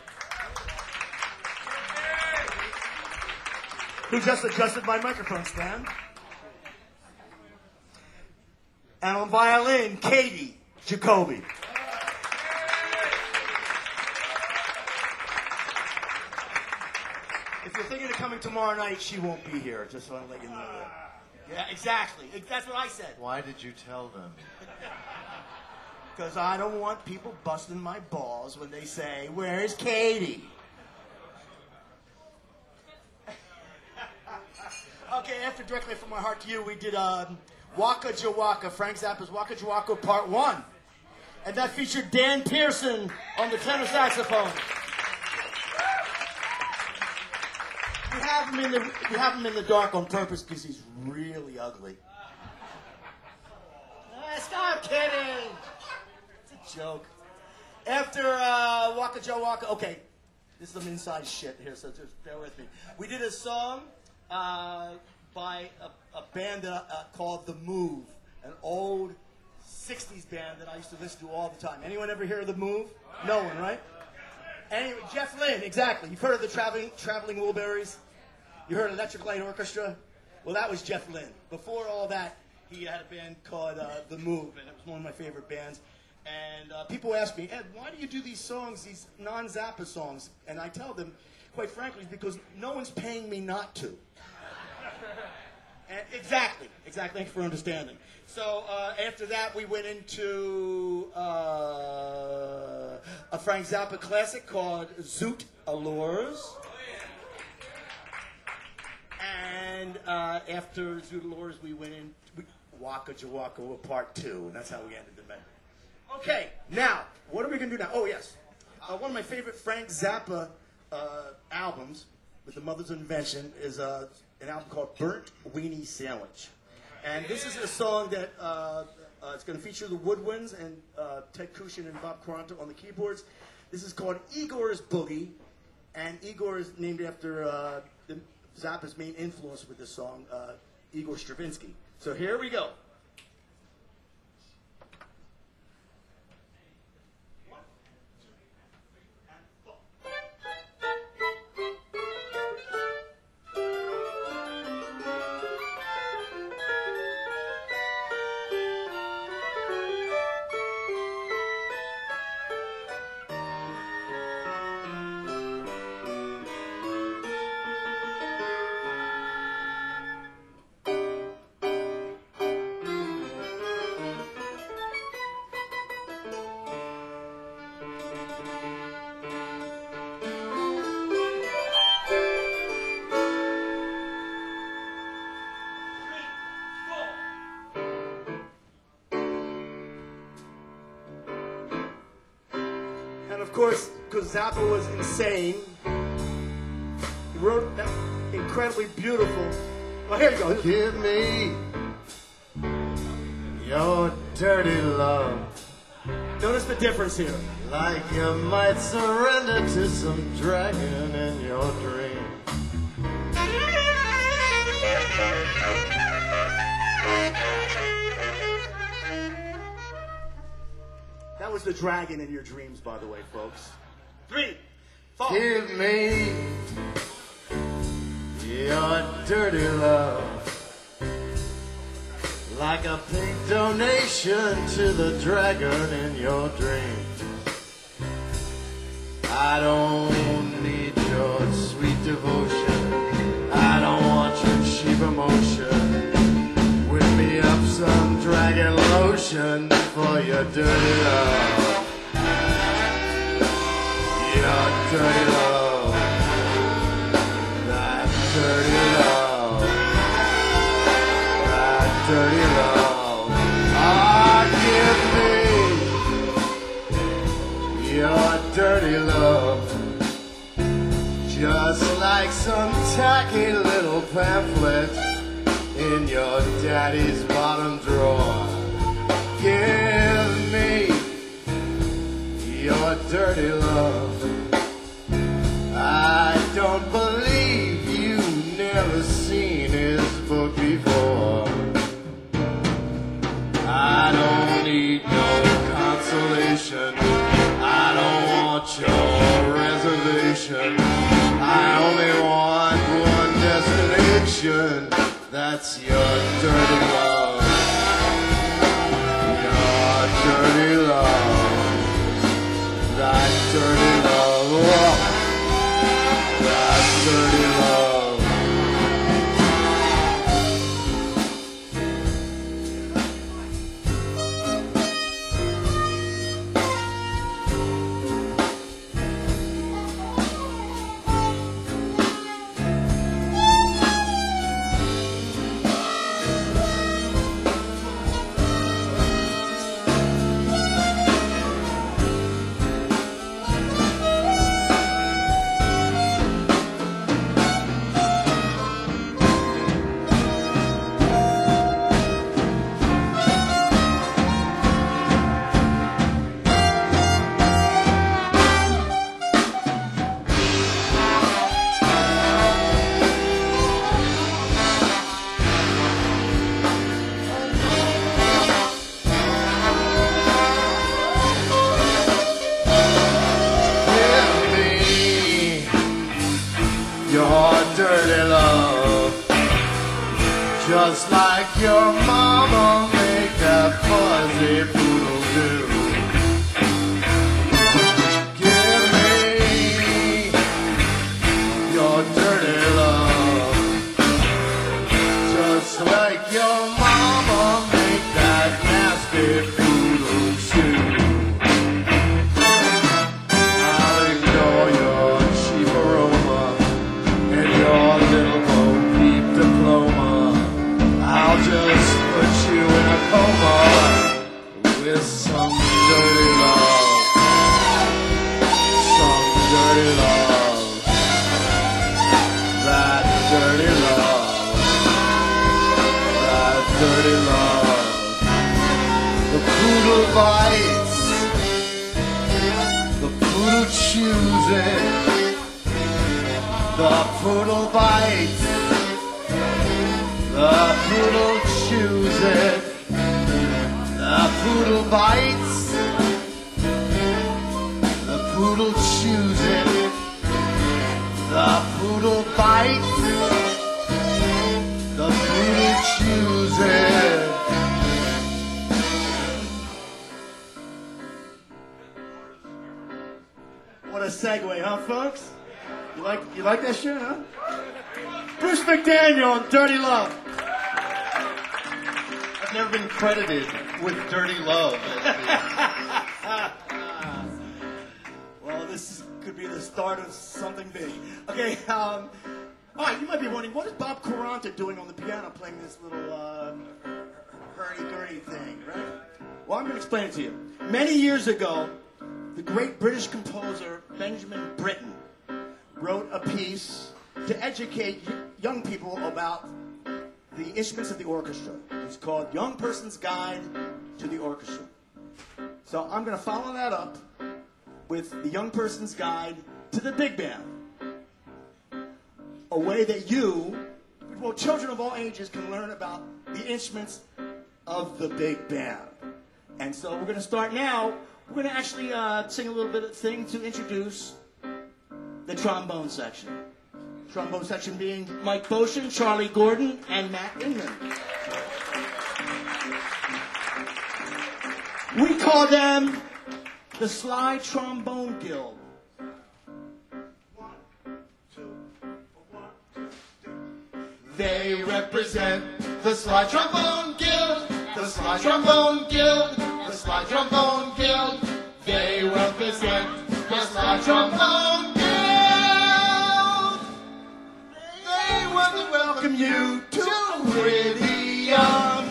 Speaker 2: who just adjusted my microphone stand, and on violin Katie Jacoby. If you're thinking of coming tomorrow night, she won't be here. Just want to let you know that. Yeah, exactly. That's what I said.
Speaker 6: Why did you tell them?
Speaker 2: Because I don't want people busting my balls when they say, "Where's Katie?" Okay, after Directly From My Heart to You, we did Waka Jawaka, Frank Zappa's Waka Jawaka Part 1. And that featured Dan Pearson on the tenor saxophone. We have him in the dark on purpose because he's really ugly. Stop kidding! It's a joke. After Waka Jawaka, okay, this is some inside shit here, so just bear with me. We did a song by a band called The Move, an old 60s band that I used to listen to all the time. Anyone ever hear of The Move? No one, right? Anyway, Jeff Lynne, exactly. You've heard of the Traveling Wilburys? You heard of Electric Light Orchestra? Well, that was Jeff Lynne. Before all that, he had a band called The Move, and it was one of my favorite bands. And people ask me, "Ed, why do you do these songs, these non-Zappa songs?" And I tell them, quite frankly, because no one's paying me not to. And exactly. Thank you for understanding. So after that, we went into a Frank Zappa classic called Zoot Allures. And after Zoot Allures, we went in Waka Jawaka Part 2, and that's how we ended the medley. Okay, now, what are we going to do now? Oh, yes. One of my favorite Frank Zappa albums, with the Mother's Invention, is an album called Burnt Weenie Sandwich. And this is a song that it's going to feature the Woodwinds and Ted Kushin and Bob Quaranto on the keyboards. This is called Igor's Boogie, and Igor is named after Zappa's main influence with this song, Igor Stravinsky. So here we go. Of course, because Zappa was insane, he wrote that incredibly beautiful. Oh, here you go.
Speaker 6: Give me your dirty love.
Speaker 2: Notice the difference here.
Speaker 6: Like you might surrender to some dragon in your dream.
Speaker 2: That was the dragon in your dreams, by the way, folks. 3, 4.
Speaker 6: Give me your dirty love, like a pink donation to the dragon in your dreams. I don't need your sweet devotion. I don't want your cheap emotion. Whip me up some dragon lotion for your dirty love. Your dirty love. That dirty love. That dirty love. Ah, give me your dirty love. Just like some tacky little pamphlet in your daddy's bottom drawer. Give me your dirty love. I don't believe you've never seen his book before. I don't need no consolation. I don't want your reservation. I only want one destination. That's your dirty love. Your dirty love. That dirty love. Oh, that dirty love. Dirty love, just like your mama make that fuzzy poodle do. Give me your dirty love, just like your mama make that nasty poodle chew. I'll ignore your cheap aroma and your little Bo-Peep diploma. I'll just put you in a coma with some dirty love. Some dirty love. That dirty love. That dirty love. The poodle bites. The poodle chews it. The poodle bites, the poodle chews it, the poodle bites, the poodle chews it, the poodle bites, the poodle chews it.
Speaker 2: What a segue, huh, folks? You like that shit, huh? Bruce McDaniel and Dirty Love.
Speaker 6: I've never been credited with dirty love.
Speaker 2: Well, this could be the start of something big. Okay, all right, you might be wondering, what is Bob Caranta doing on the piano playing this little hurdy-gurdy thing, right? Well, I'm going to explain it to you. Many years ago, the great British composer Benjamin Britten wrote a piece to educate young people about the instruments of the orchestra. It's called Young Person's Guide to the Orchestra. So I'm going to follow that up with the Young Person's Guide to the Big Band. A way that children of all ages can learn about the instruments of the big band. And so we're going to start now. We're going to actually sing a little bit of thing to introduce the trombone section. Trombone section being Mike Boshin, Charlie Gordon, and Matt Inman. We call them the Slide Trombone Guild. 1, 2, 1, 2, 3.
Speaker 6: They represent the Slide Trombone Guild, the Slide Trombone Guild, the slide trombone guild. They will present the slide trombone guild. They want to welcome you to Pretty Young.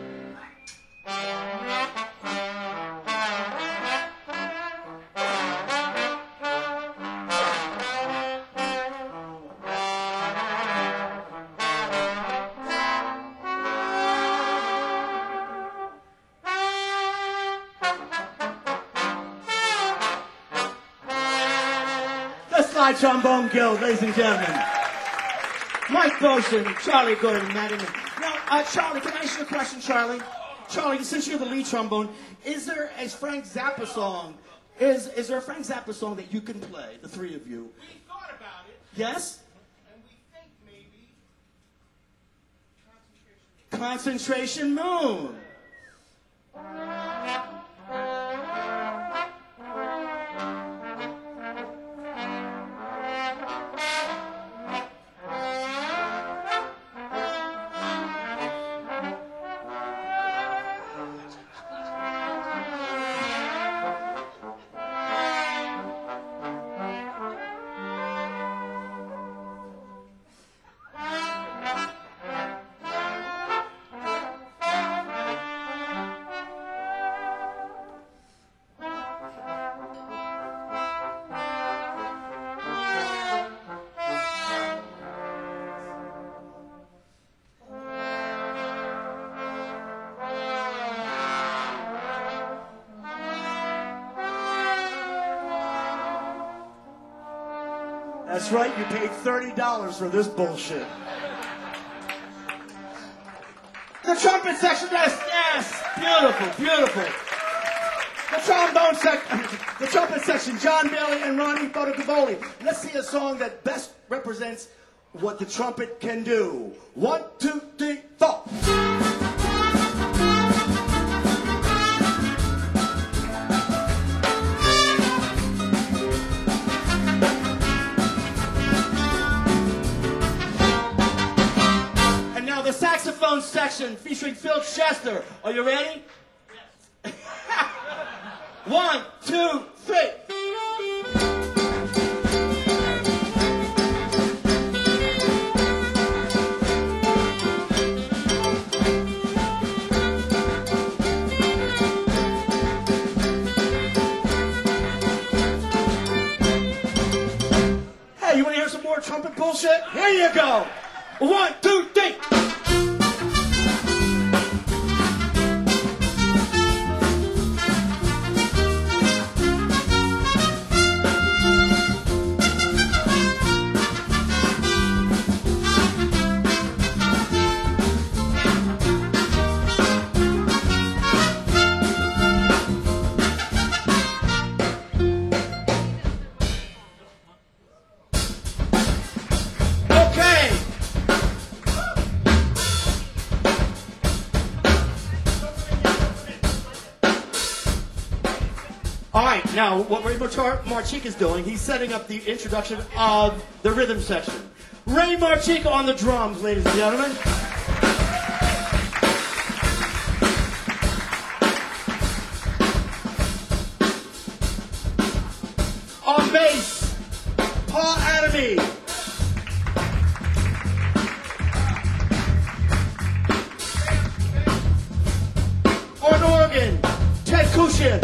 Speaker 2: Slide Trombone Guild, ladies and gentlemen. Mike Boson, Charlie Gordon, Matt Inman. Now, Charlie, can I ask you a question, Charlie? Charlie, since you're the lead trombone, is there a Frank Zappa song? Is there a Frank Zappa song that you can play, the three of you?
Speaker 6: We thought about it,
Speaker 2: Yes?
Speaker 6: and we think maybe
Speaker 2: Concentration Moon. That's right, you paid $30 for this bullshit. The trumpet section, yes, beautiful, beautiful. The trumpet section, John Bailey and Ronnie Botocavoli. Let's see a song that best represents what the trumpet can do. 1, 2, 3, 4. Saxophone section featuring Phil Chester. Are you ready? Yes. 1, 2, 3. Hey, you want to hear some more trumpet bullshit? Here you go. 1, 2, 3. Now, what Ray Marchique is doing, he's setting up the introduction of the rhythm section. Ray Marchique on the drums, ladies and gentlemen. On bass, Paul Adamy. On organ, Ted Kushin.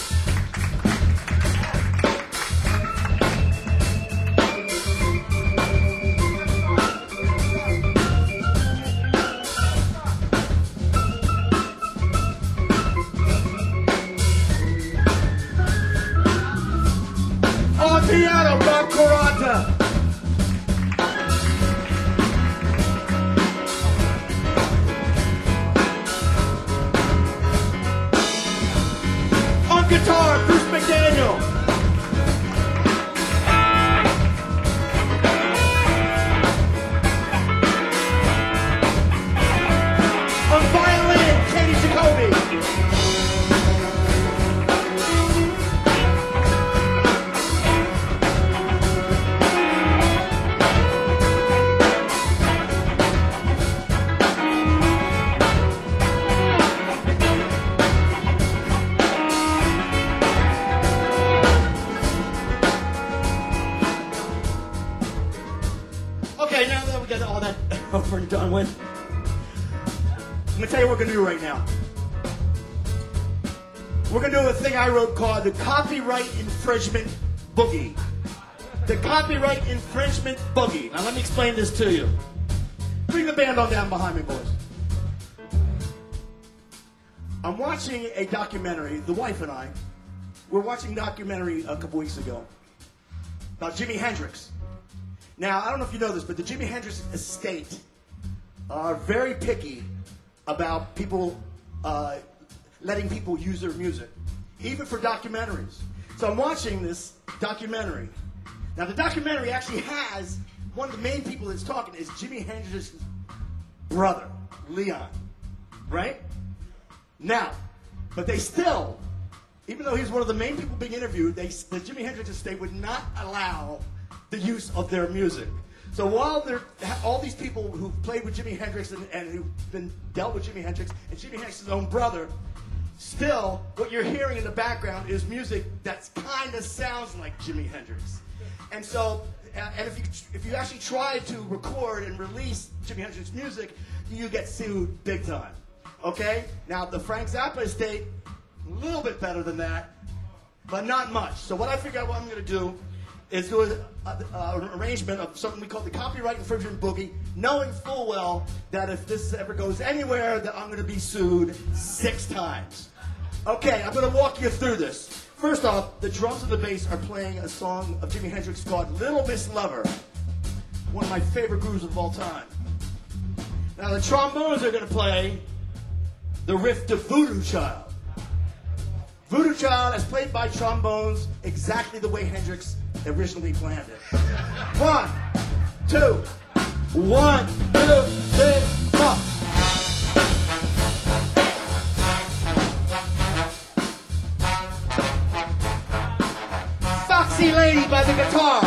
Speaker 2: Piano, Bob Caranta. On guitar, Bruce McDaniel. On violin, Katie Jacoby. I'm gonna tell you what we're gonna do right now. We're gonna do a thing I wrote called the Copyright Infringement Boogie. The Copyright Infringement Boogie. Now let me explain this to you. Bring the band on down behind me, boys. I'm watching a documentary, the wife and I, we're watching a documentary a couple weeks ago about Jimi Hendrix. Now, I don't know if you know this, but the Jimi Hendrix estate are very picky about people letting people use their music, even for documentaries. So I'm watching this documentary. Now, the documentary actually has one of the main people that's talking is Jimi Hendrix's brother, Leon, right? Now, but they still, even though he's one of the main people being interviewed, the Jimi Hendrix estate would not allow the use of their music. So while all these people who've played with Jimi Hendrix and who've been dealt with Jimi Hendrix and Jimi Hendrix's own brother, still what you're hearing in the background is music that kind of sounds like Jimi Hendrix. And so, and if you actually try to record and release Jimi Hendrix music, you get sued big time. Okay? Now the Frank Zappa estate, a little bit better than that, but not much. So what I figured out what I'm going to do is do an arrangement of something we call the Copyright Infringement Boogie, knowing full well that if this ever goes anywhere, that I'm going to be sued 6 times. Okay, I'm going to walk you through this. First off, the drums and the bass are playing a song of Jimi Hendrix called Little Miss Lover, one of my favorite grooves of all time. Now the trombones are going to play the riff to Voodoo Child. Voodoo Child is played by trombones exactly the way Hendrix originally planned it. 1, 2, 1, 2, 3, 4. Foxy Lady by the guitar.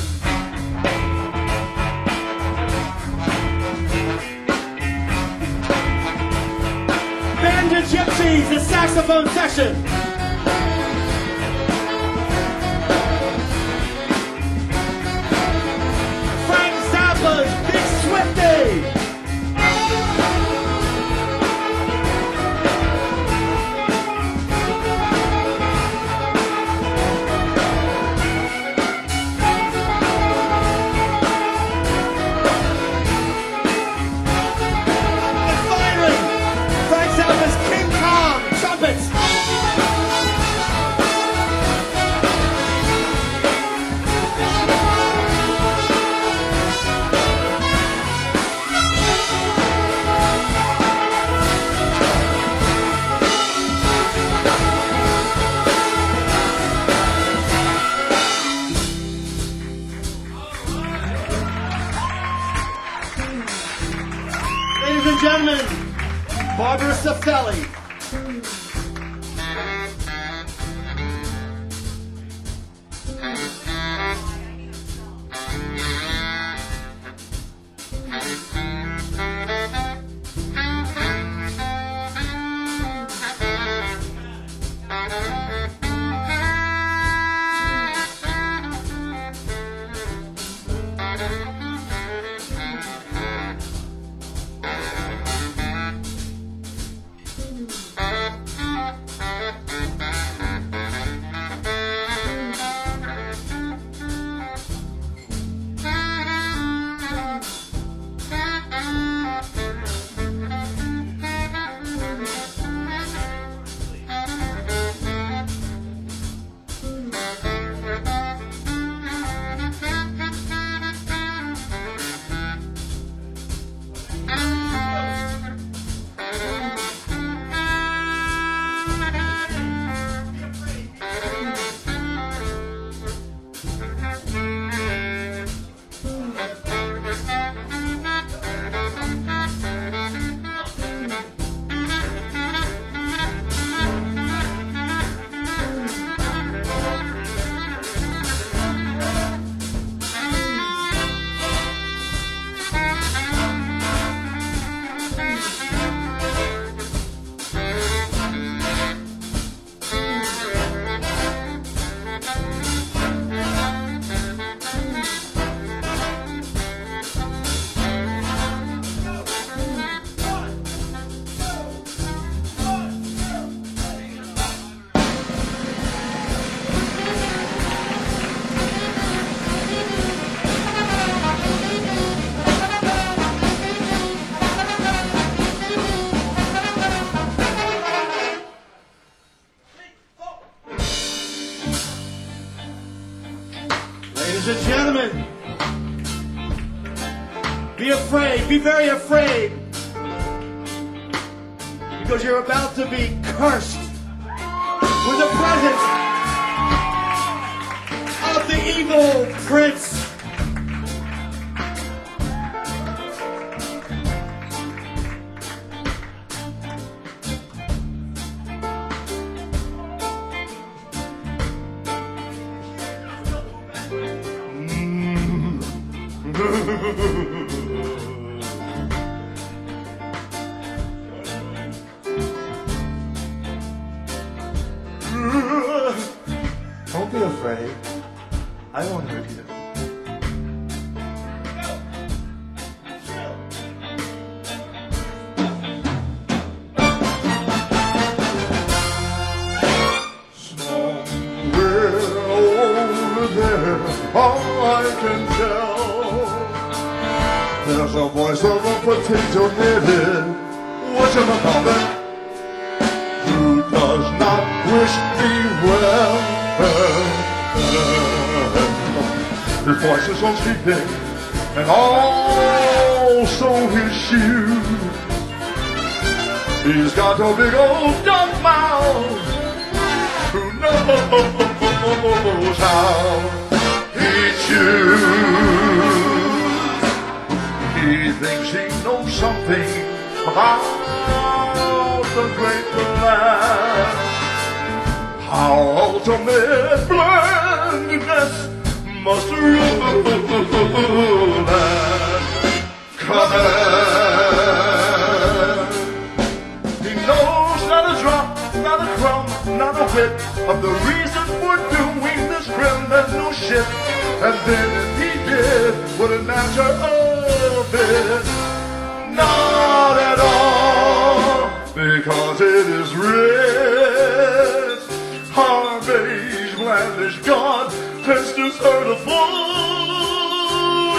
Speaker 2: Band of Gypsies, the saxophone section. Frank Zappa's Big Swifty. Ladies and gentlemen, Barbara Saffelli.
Speaker 5: Be afraid. Be very afraid. Because you're about to be cursed with the presence of the evil prince.
Speaker 4: Don't be afraid. I won't hurt you. Somewhere over there, all I can tell, there's a voice of a potato-headed whatchamacallit who does not wish me well. His voice is so sweeping, and also his shoes. He's got a big old dumb mouth who knows how he chews. He thinks he knows something about the great land. How ultimate blindness must rule and command. He knows not a drop, not a crumb, not a whit of the reason for doing this criminal shit. And then if he did, wouldn't matter a bit. Not at all, because it is written. Our beige, blandish God tends to serve the fool.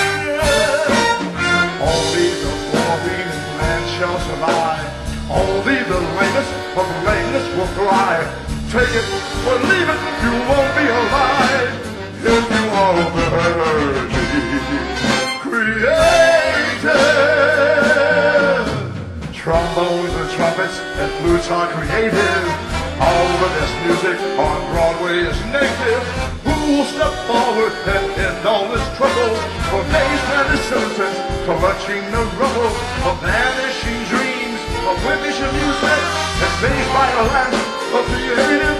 Speaker 4: Only the boring man shall survive. Only the lamest of the lameness will thrive. Take it or leave it, you won't be alive if you are created. Trombones and trumpets and flutes are creative. All the best music on Broadway is native. Who will step forward and end all this trouble? For days and the citizens, clutching the rubble of vanishing dreams, of wimpish amusement, and faced by a land of creative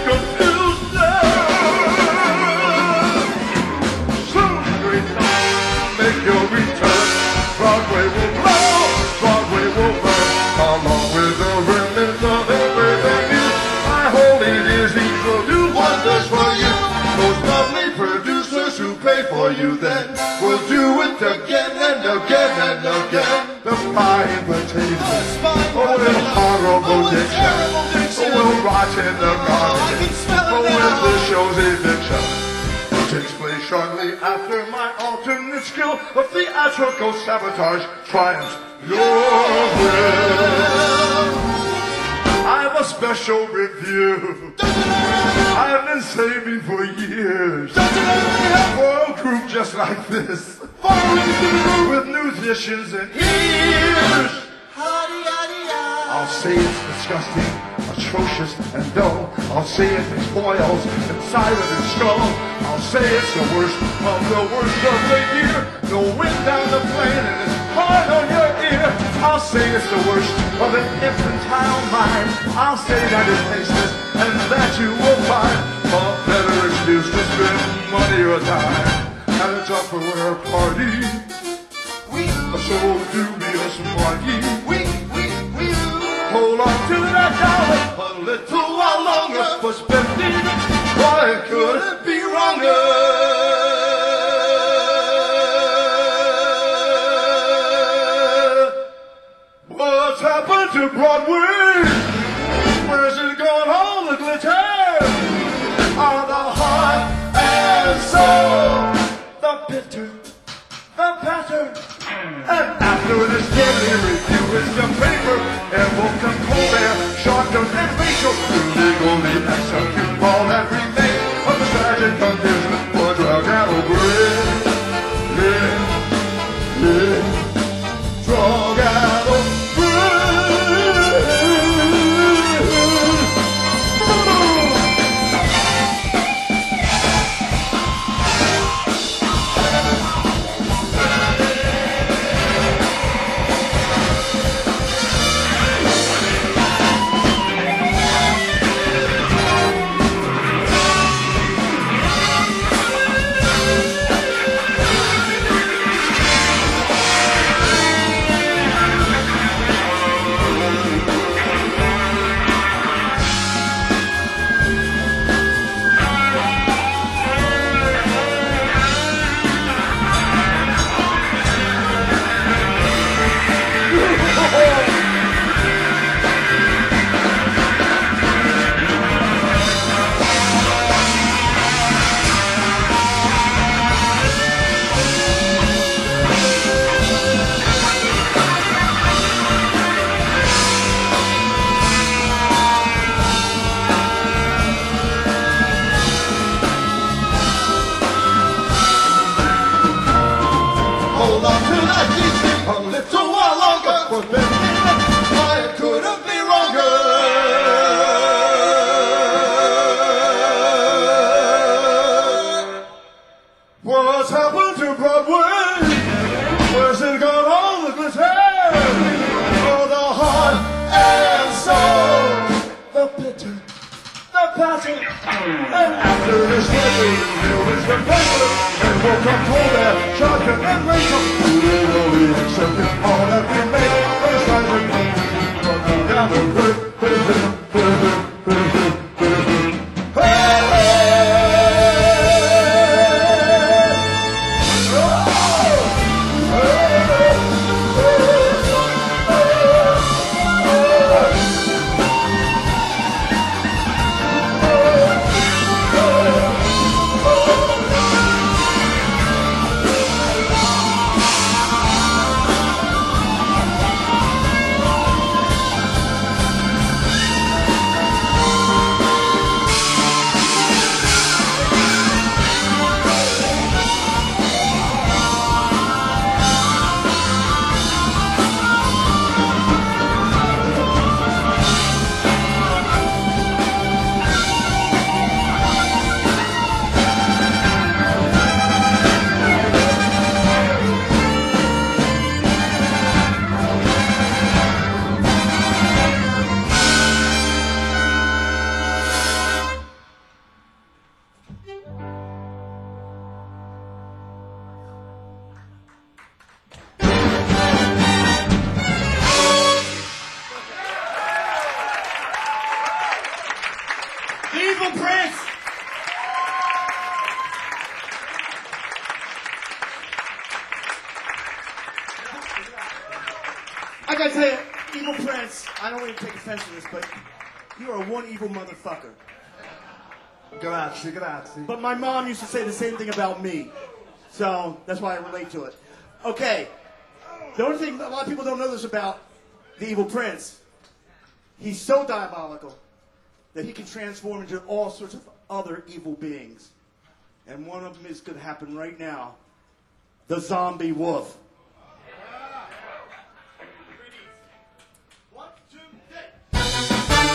Speaker 4: confusion. Soon, great time, make your return. Broadway will blow, Broadway will burn, along with the remnants of everything new. Holy disease will do wonders for you. Those lovely producers who pay for you then will do it again and again and again. The fine potatoes, oh, the horrible diction, oh, will rot in the garbage, oh, when the show's eviction takes place shortly after my alternate skill of theatrical sabotage triumphs your will. I have a special review I've been saving for years for a group just like this, with musicians and ears. I'll say it's disgusting, atrocious and dull. I'll say it makes boils inside of his skull. I'll say it's the worst of the year. No wind down the plane and it's hard on your ear. I'll say it's the worst of an infantile mind. I'll say that it's tasteless and that you will find a better excuse to spend money or time at a Tupperware party. So dubious money. Hold on to that dollar a little while longer for spending. Why could it be wronger? What's happened to Broadway? Where's it gone, all the glitter? All the heart and soul, the bitter, the pattern. And after this daily review, it's the paper, and will come cold air, shotgun and racial, to legally execute all that remains of the tragic condition for drug and bread.
Speaker 2: watching.
Speaker 4: And after this wedding, there was the banquet, and woke up cold there, shotgun and Rachel. We accepted all that we made, first time we made.
Speaker 2: Evil Prince! I gotta tell you, Evil Prince, I don't want to take offense to this, but you are one evil motherfucker.
Speaker 4: Grazie, grazie.
Speaker 2: But my mom used to say the same thing about me. So that's why I relate to it. Okay. The only thing a lot of people don't know this about the Evil Prince, he's so diabolical that he can transform into all sorts of other evil beings. And one of them is going to happen right now. The Zombie Wolf. One, two, three.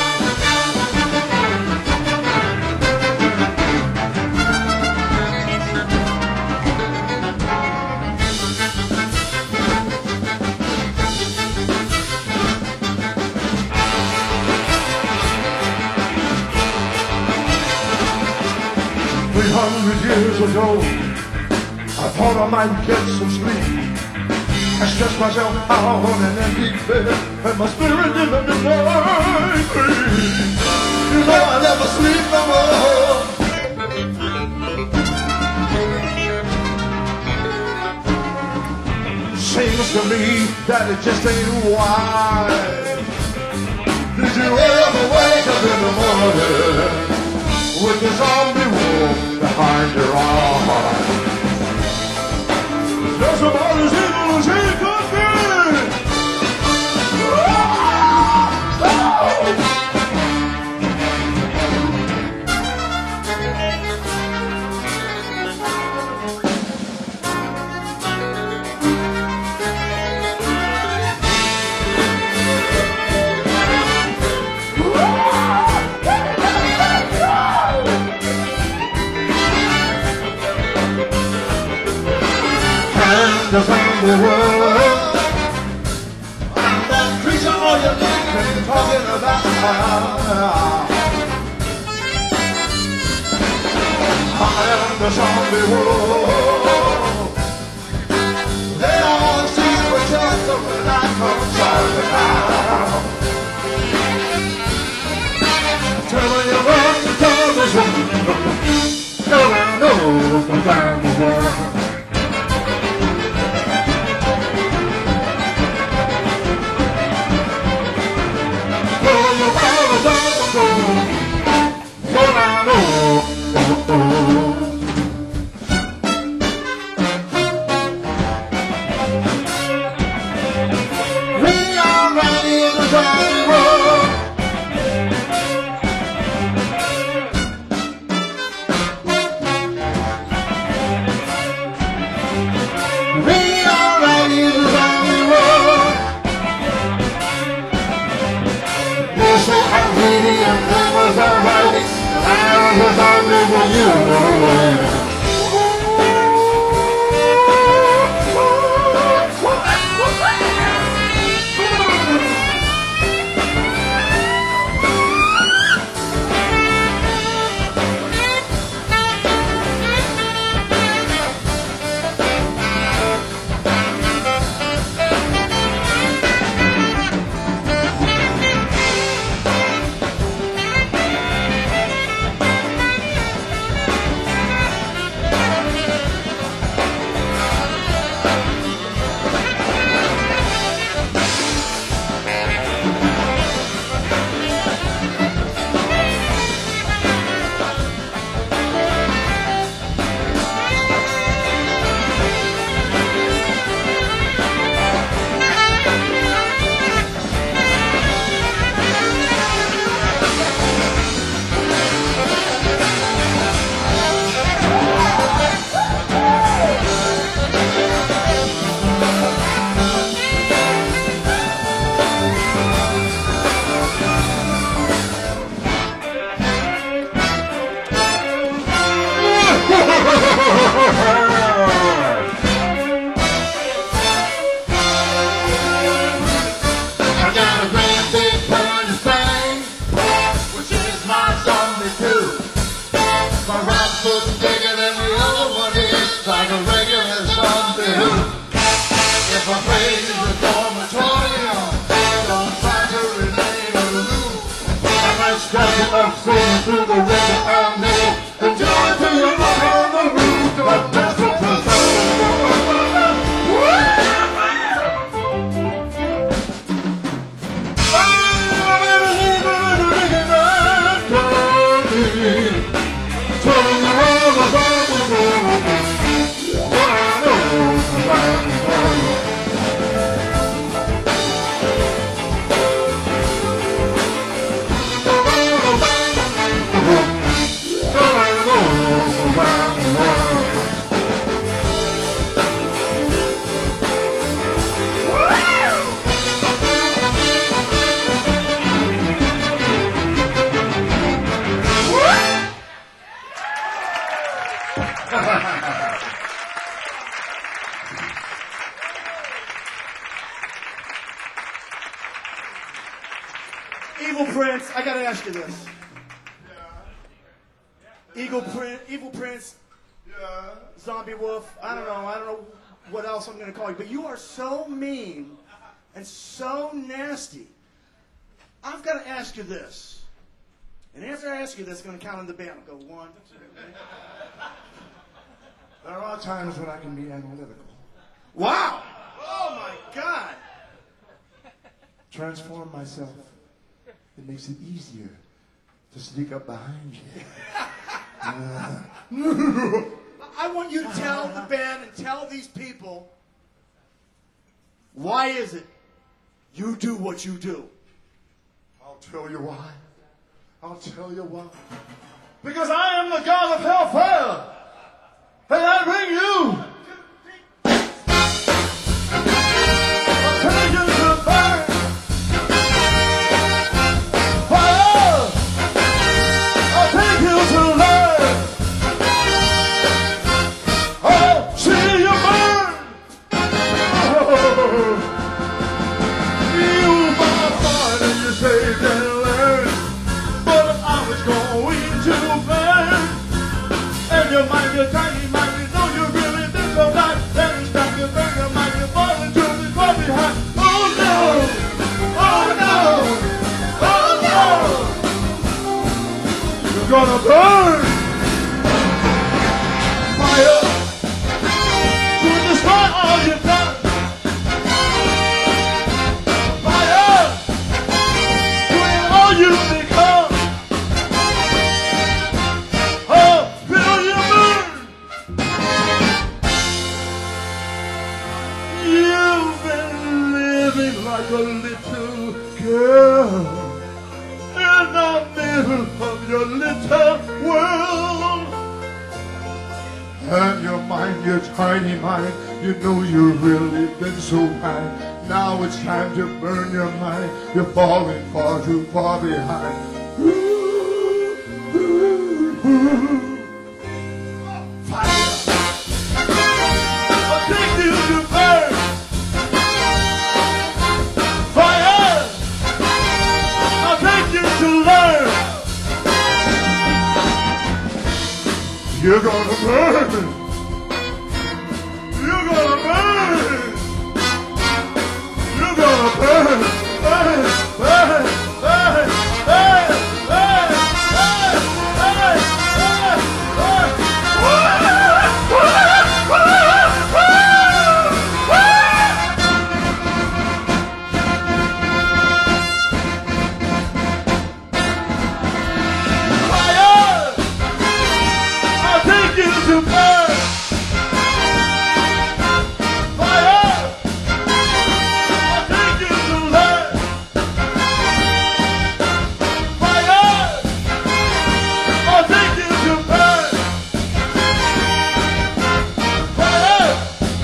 Speaker 4: Years ago, I thought I might get some sleep. I stretched myself out on an empty bed, and my spirit in the midnight breeze. You know I never sleep no more. Seems to me that it just ain't wise. Did you ever wake up in the morning with the zombie wolf behind your arm? Just about as evil as he could be. The zombie world, I'm that creature all your life been talking about. I am the zombie world. They all see what's up when I come charging out. Telling you what the zombies want. No one knows the zombie world.
Speaker 3: place is a dormitory. Don't try to remain aloof. I might start you up singing through the winter of May. And do it till you walk on the roof. Don't mess with the
Speaker 2: Evil Prince, I gotta ask you this. Evil Prince, Zombie Wolf, I don't know what else I'm gonna call you, but you are so mean and so nasty. I've gotta ask you this. And after I ask you this, I'm gonna count on the band. I'll go 1, 2, 3.
Speaker 4: There are times when I can be analytical.
Speaker 2: Wow! Oh my God!
Speaker 4: Transform myself. It makes it easier to sneak up behind you.
Speaker 2: I want you to tell the band and tell these people, why is it you do what you do?
Speaker 4: I'll tell you why. I'll tell you why. Because I am the god of hellfire. And I bring you. I'll take you to burn. Fire. I'll take you to learn. I'll see you burn. Oh. You my heart and you saved and learned. But I was going to burn. And you might be tiny, might be know you really think of that. Then it's time to burn, you might be falling to the far behind. Oh no! Oh no! Oh no! You're gonna burn! Fire! To destroy all you've done! Fire! Doing all you've become! Oh, feel you burn! You've been living like a little girl in the middle of your little world. And your mind, your tiny mind, you know you've really been so kind. Now it's time to burn your mind. You're falling far too far behind. Fire! I'll take you to burn. Fire! I'll take you to learn. You're gonna burn. You're gonna burn. You're gonna burn. Burn. Burn. Burn. Burn. Burn. Burn. Burn. Burn. Fire! I'll take you to burn. Fire! I'll take you to learn. Fire! I'll take you to burn. Fire!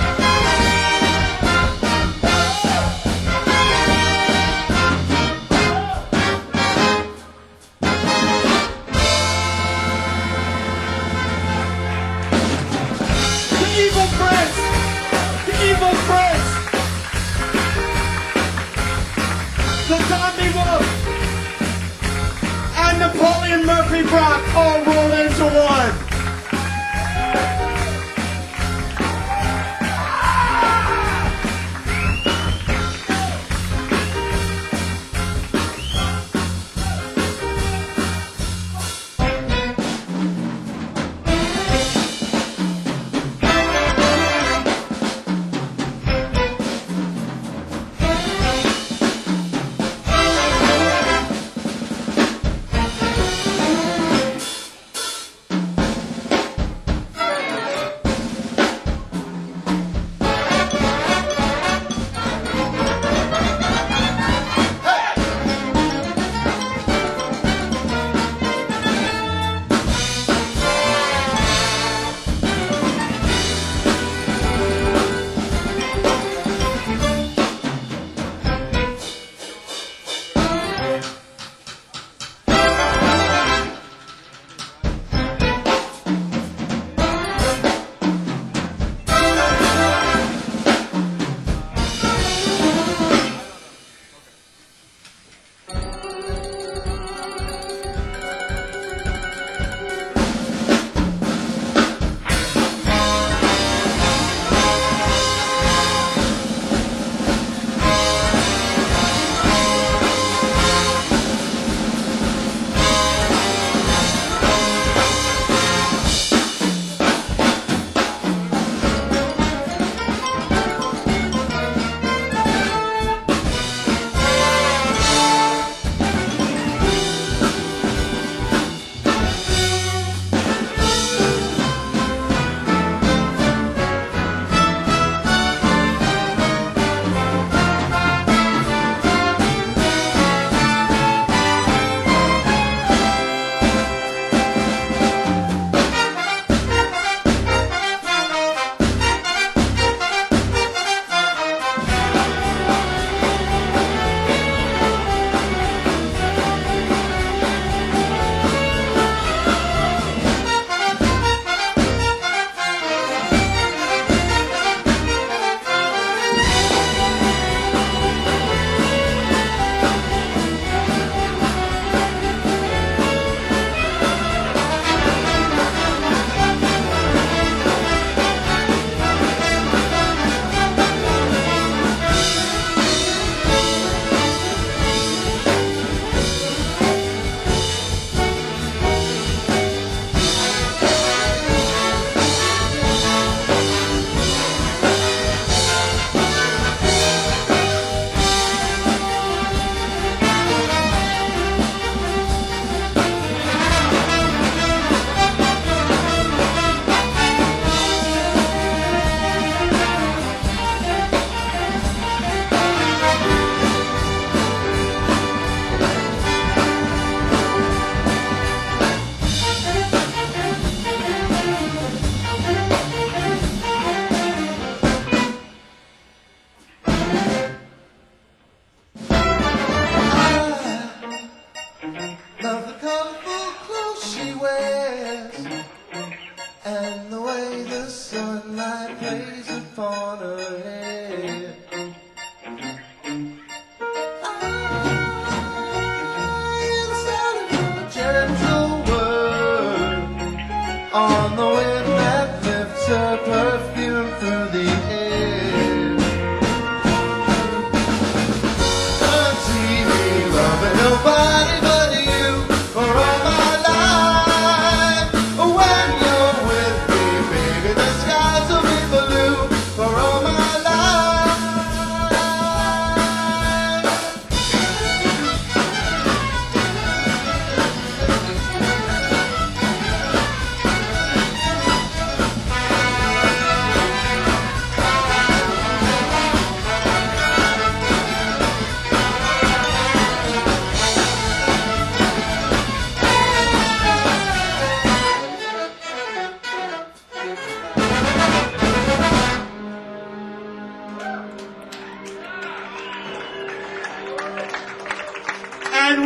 Speaker 2: The Evil Prince! The Evil Prince! The Zombie Wolf! And Napoleon Murphy Brock all roll into one!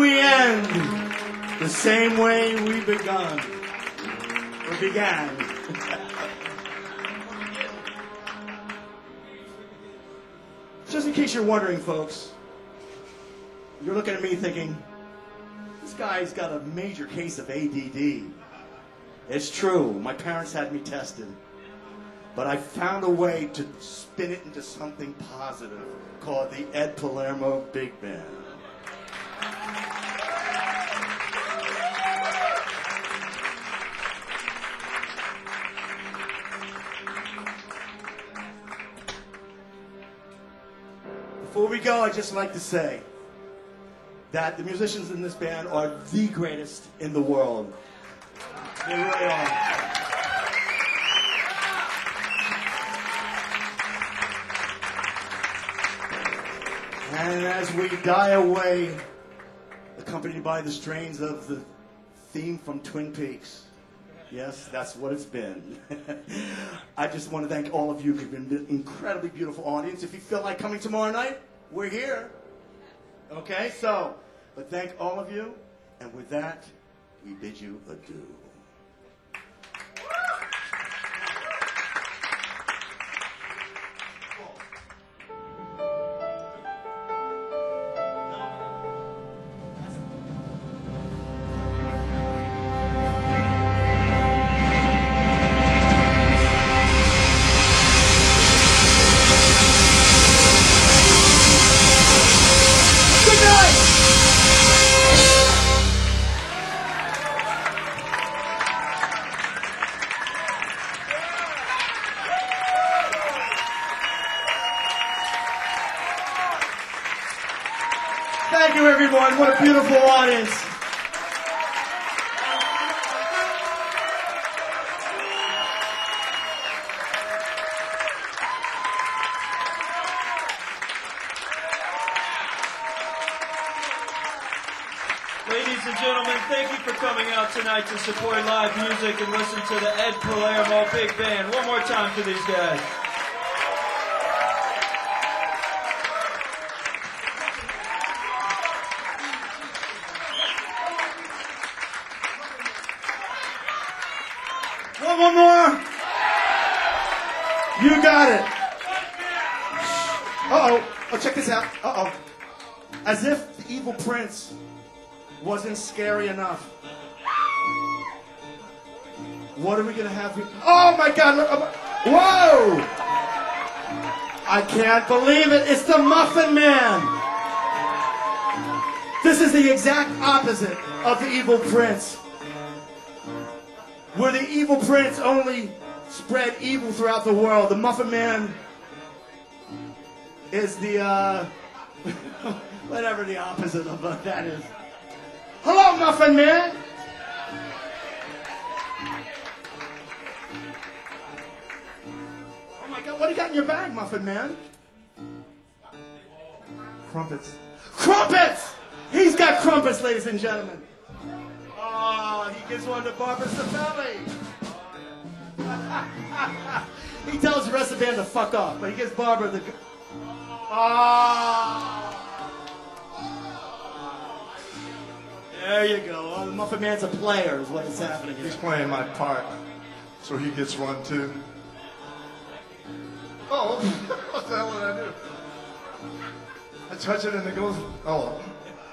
Speaker 2: we end the same way we began. Just in case you're wondering, folks, you're looking at me thinking, this guy's got a major case of ADD. It's true, my parents had me tested. But I found a way to spin it into something positive called the Ed Palermo Big Band. Before we go, I'd just like to say that the musicians in this band are the greatest in the world. They really are. And as we die away, accompanied by the strains of the theme from Twin Peaks. Yes, that's what it's been. I just want to thank all of you. You've been an incredibly beautiful audience. If you feel like coming tomorrow night, we're here. Okay, so, but thank all of you. And with that, we bid you adieu. Thank you, everyone. What a beautiful audience.
Speaker 1: Ladies and gentlemen, thank you for coming out tonight to support live music and listen to the Ed Palermo Big Band. One more time for these guys.
Speaker 2: One more. You got it. Uh-oh. Oh, check this out. Uh-oh. As if the evil prince wasn't scary enough. What are we going to have here? Oh, my God. Look. Whoa. I can't believe it. It's the Muffin Man. This is the exact opposite of the evil prince. Where the evil prince only spread evil throughout the world, the Muffin Man is the, whatever the opposite of that is. Hello, Muffin Man! Oh my God, what do you got in your bag, Muffin Man?
Speaker 4: Crumpets.
Speaker 2: Crumpets! He's got crumpets, ladies and gentlemen. Oh, he gives one to Barbara Sabelli. He tells the rest of the band to fuck off, but he gives Barbara the... Oh. There you go. Oh, the Muffin Man's a player is what is happening here.
Speaker 4: He's playing my part, so he gets one too. Oh, what the hell did I do? I touch it and it goes, oh.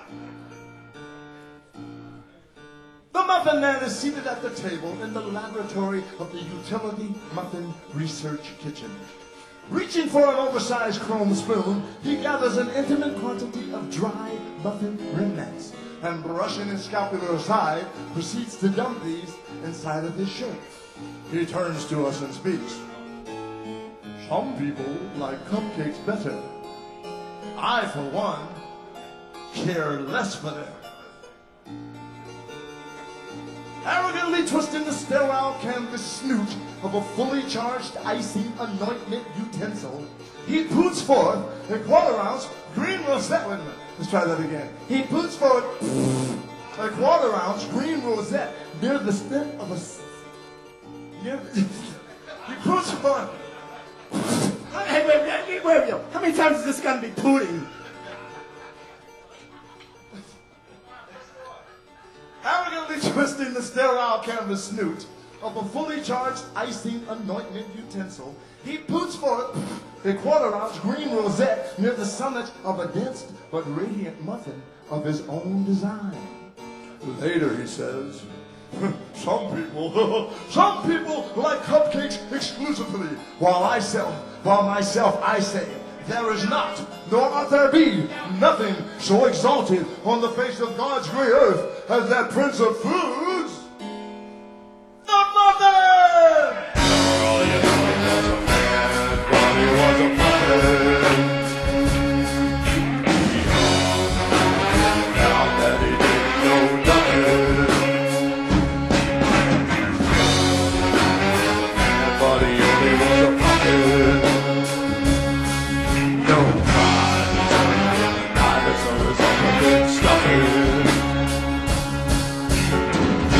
Speaker 4: The Muffin Man is seated at the table in the laboratory of the Utility Muffin Research Kitchen. Reaching for an oversized chrome spoon, he gathers an intimate quantity of dry muffin remnants and, brushing his scapular aside, proceeds to dump these inside of his shirt. He turns to us and speaks. Some people like cupcakes better. I, for one, care less for them. Arrogantly twisting the sterile canvas snoot of a fully charged icy anointment utensil, he puts forth a quarter-ounce green rosette. Wait a minute, let's try that again. He puts forth a quarter-ounce green rosette near the stem of a... He puts forth...
Speaker 2: Hey, wait. How many times is this going to be pooting?
Speaker 4: twisting the sterile canvas snoot of a fully charged icing anointment utensil, he puts forth a quarter-ounce green rosette near the summit of a dense but radiant muffin of his own design. Later, he says, some people like cupcakes exclusively, while myself I say, there is not, nor ought there be, nothing so exalted on the face of God's great earth as that prince of foods, the muffin!
Speaker 3: All you know he was a man, but he was a muffin. Now that he didn't know nothing, but he only was a muffin. No pride, neither so is all the good stuffing.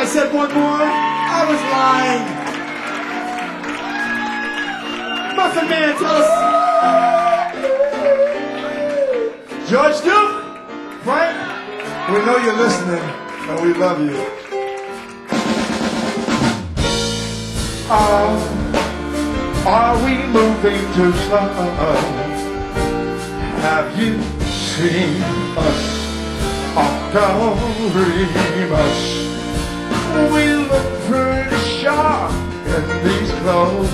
Speaker 2: I said one more, I was lying. Muffin Man, tell us.
Speaker 4: George Duke, Frank, we know you're listening, and we love you. Are we moving too slow? Have you seen us on Remus? We look pretty sharp in these clothes.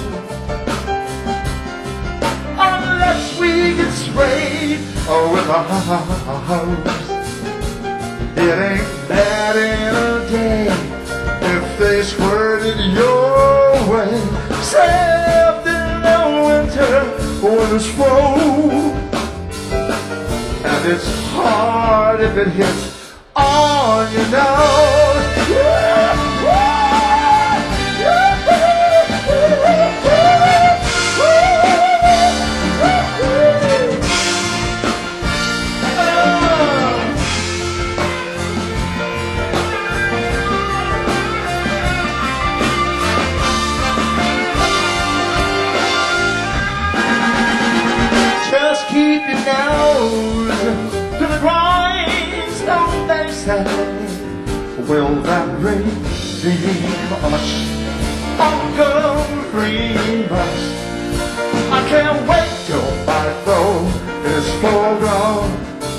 Speaker 4: Unless we get sprayed with a hose. It ain't bad in a day if they squirted your way. Except in the winter when it's cold. And it's hard if it hits on your nose. Just keep your nose to the grindstone, they say. Will that redeem us? Uncle Remus, I can't wait till my throat is full grown.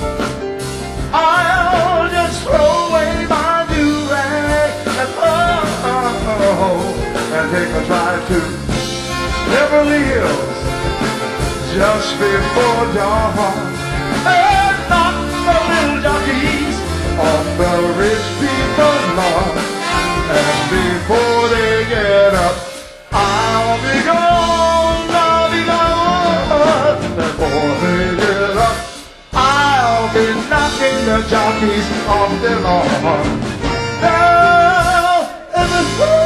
Speaker 4: I'll just throw away my do-rag and take a drive to Beverly Hills just before dawn. And knock the little jockeys off the rich people's lawn. And before they get up, I'll be gone, I'll be gone. Before they get up, I'll be knocking the jockeys off their lawn. Now, in the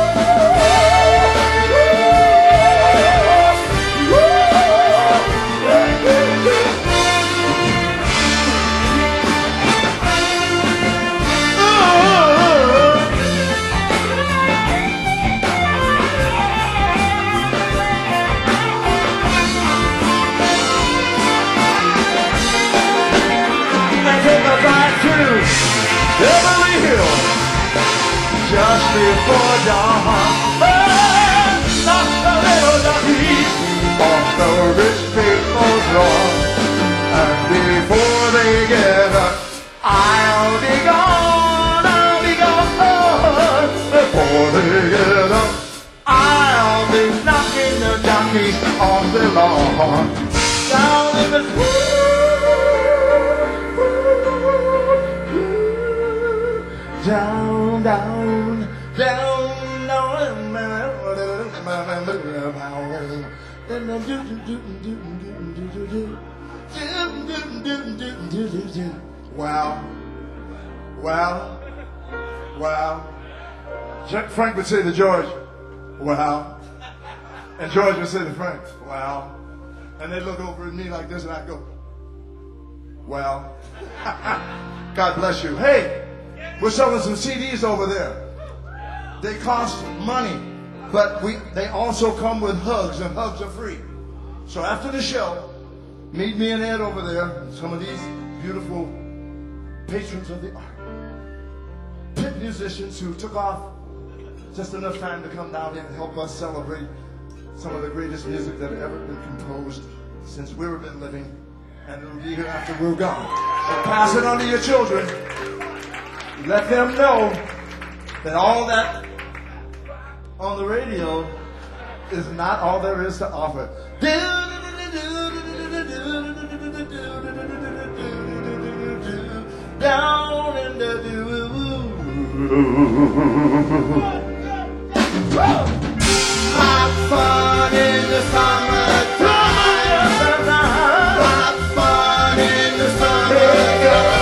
Speaker 4: Beverly Hills, just before dawn. Knock the little jockeys off the rich people's lawn. And before they get up, I'll be gone, I'll be gone. Before they get up, I'll be knocking the jockeys off the lawn. Down in the down, down, down, Wow. Wow. Wow. Frank would say to George, wow. And George would say to Frank, wow. And they'd look over at me like this and I'd go, well. God bless you. Hey, we're selling some CDs over there. They cost money, but they also come with hugs, and hugs are free. So after the show, meet me and Ed over there, some of these beautiful patrons of the art. Pit musicians who took off just enough time to come down here and help us celebrate some of the greatest music that had ever been composed since we've been living, and it'll be here after we're gone. So pass it on to your children. Let them know that all that on the radio is not all there is to offer. Down in the have fun in the summertime. Have fun in the summertime.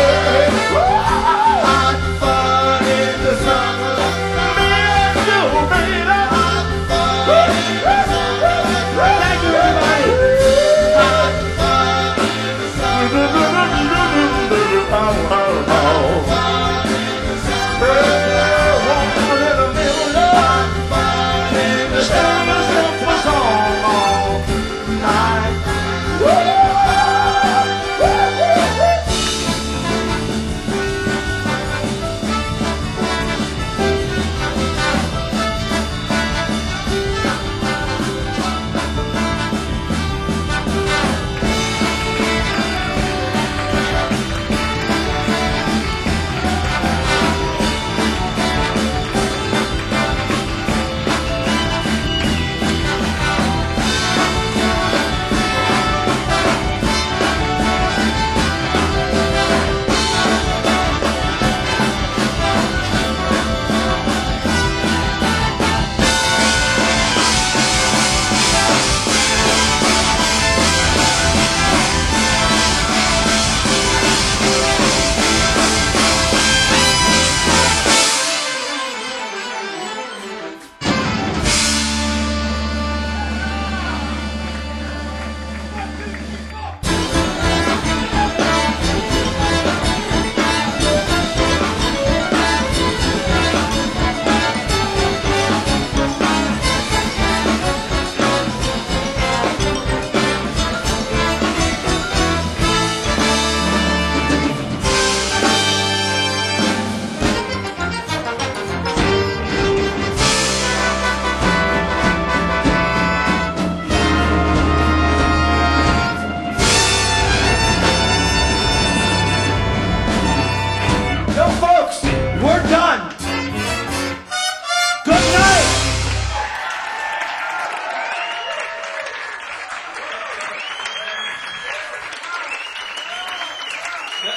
Speaker 4: Have fun in the summer. Me and you, baby. Have fun in the summer. Thank you, everybody. Have fun in the summer. Have fun in the summer.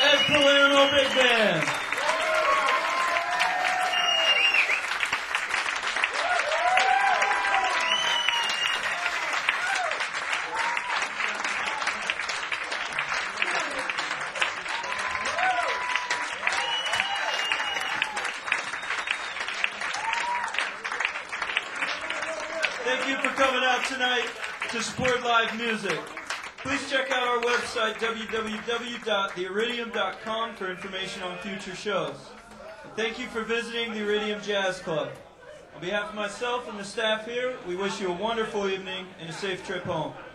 Speaker 1: Ed Palermo Big Band. Thank you for coming out tonight to support live music. Please check out our website, www.theiridium.com, for information on future shows. And thank you for visiting the Iridium Jazz Club. On behalf of myself and the staff here, we wish you a wonderful evening and a safe trip home.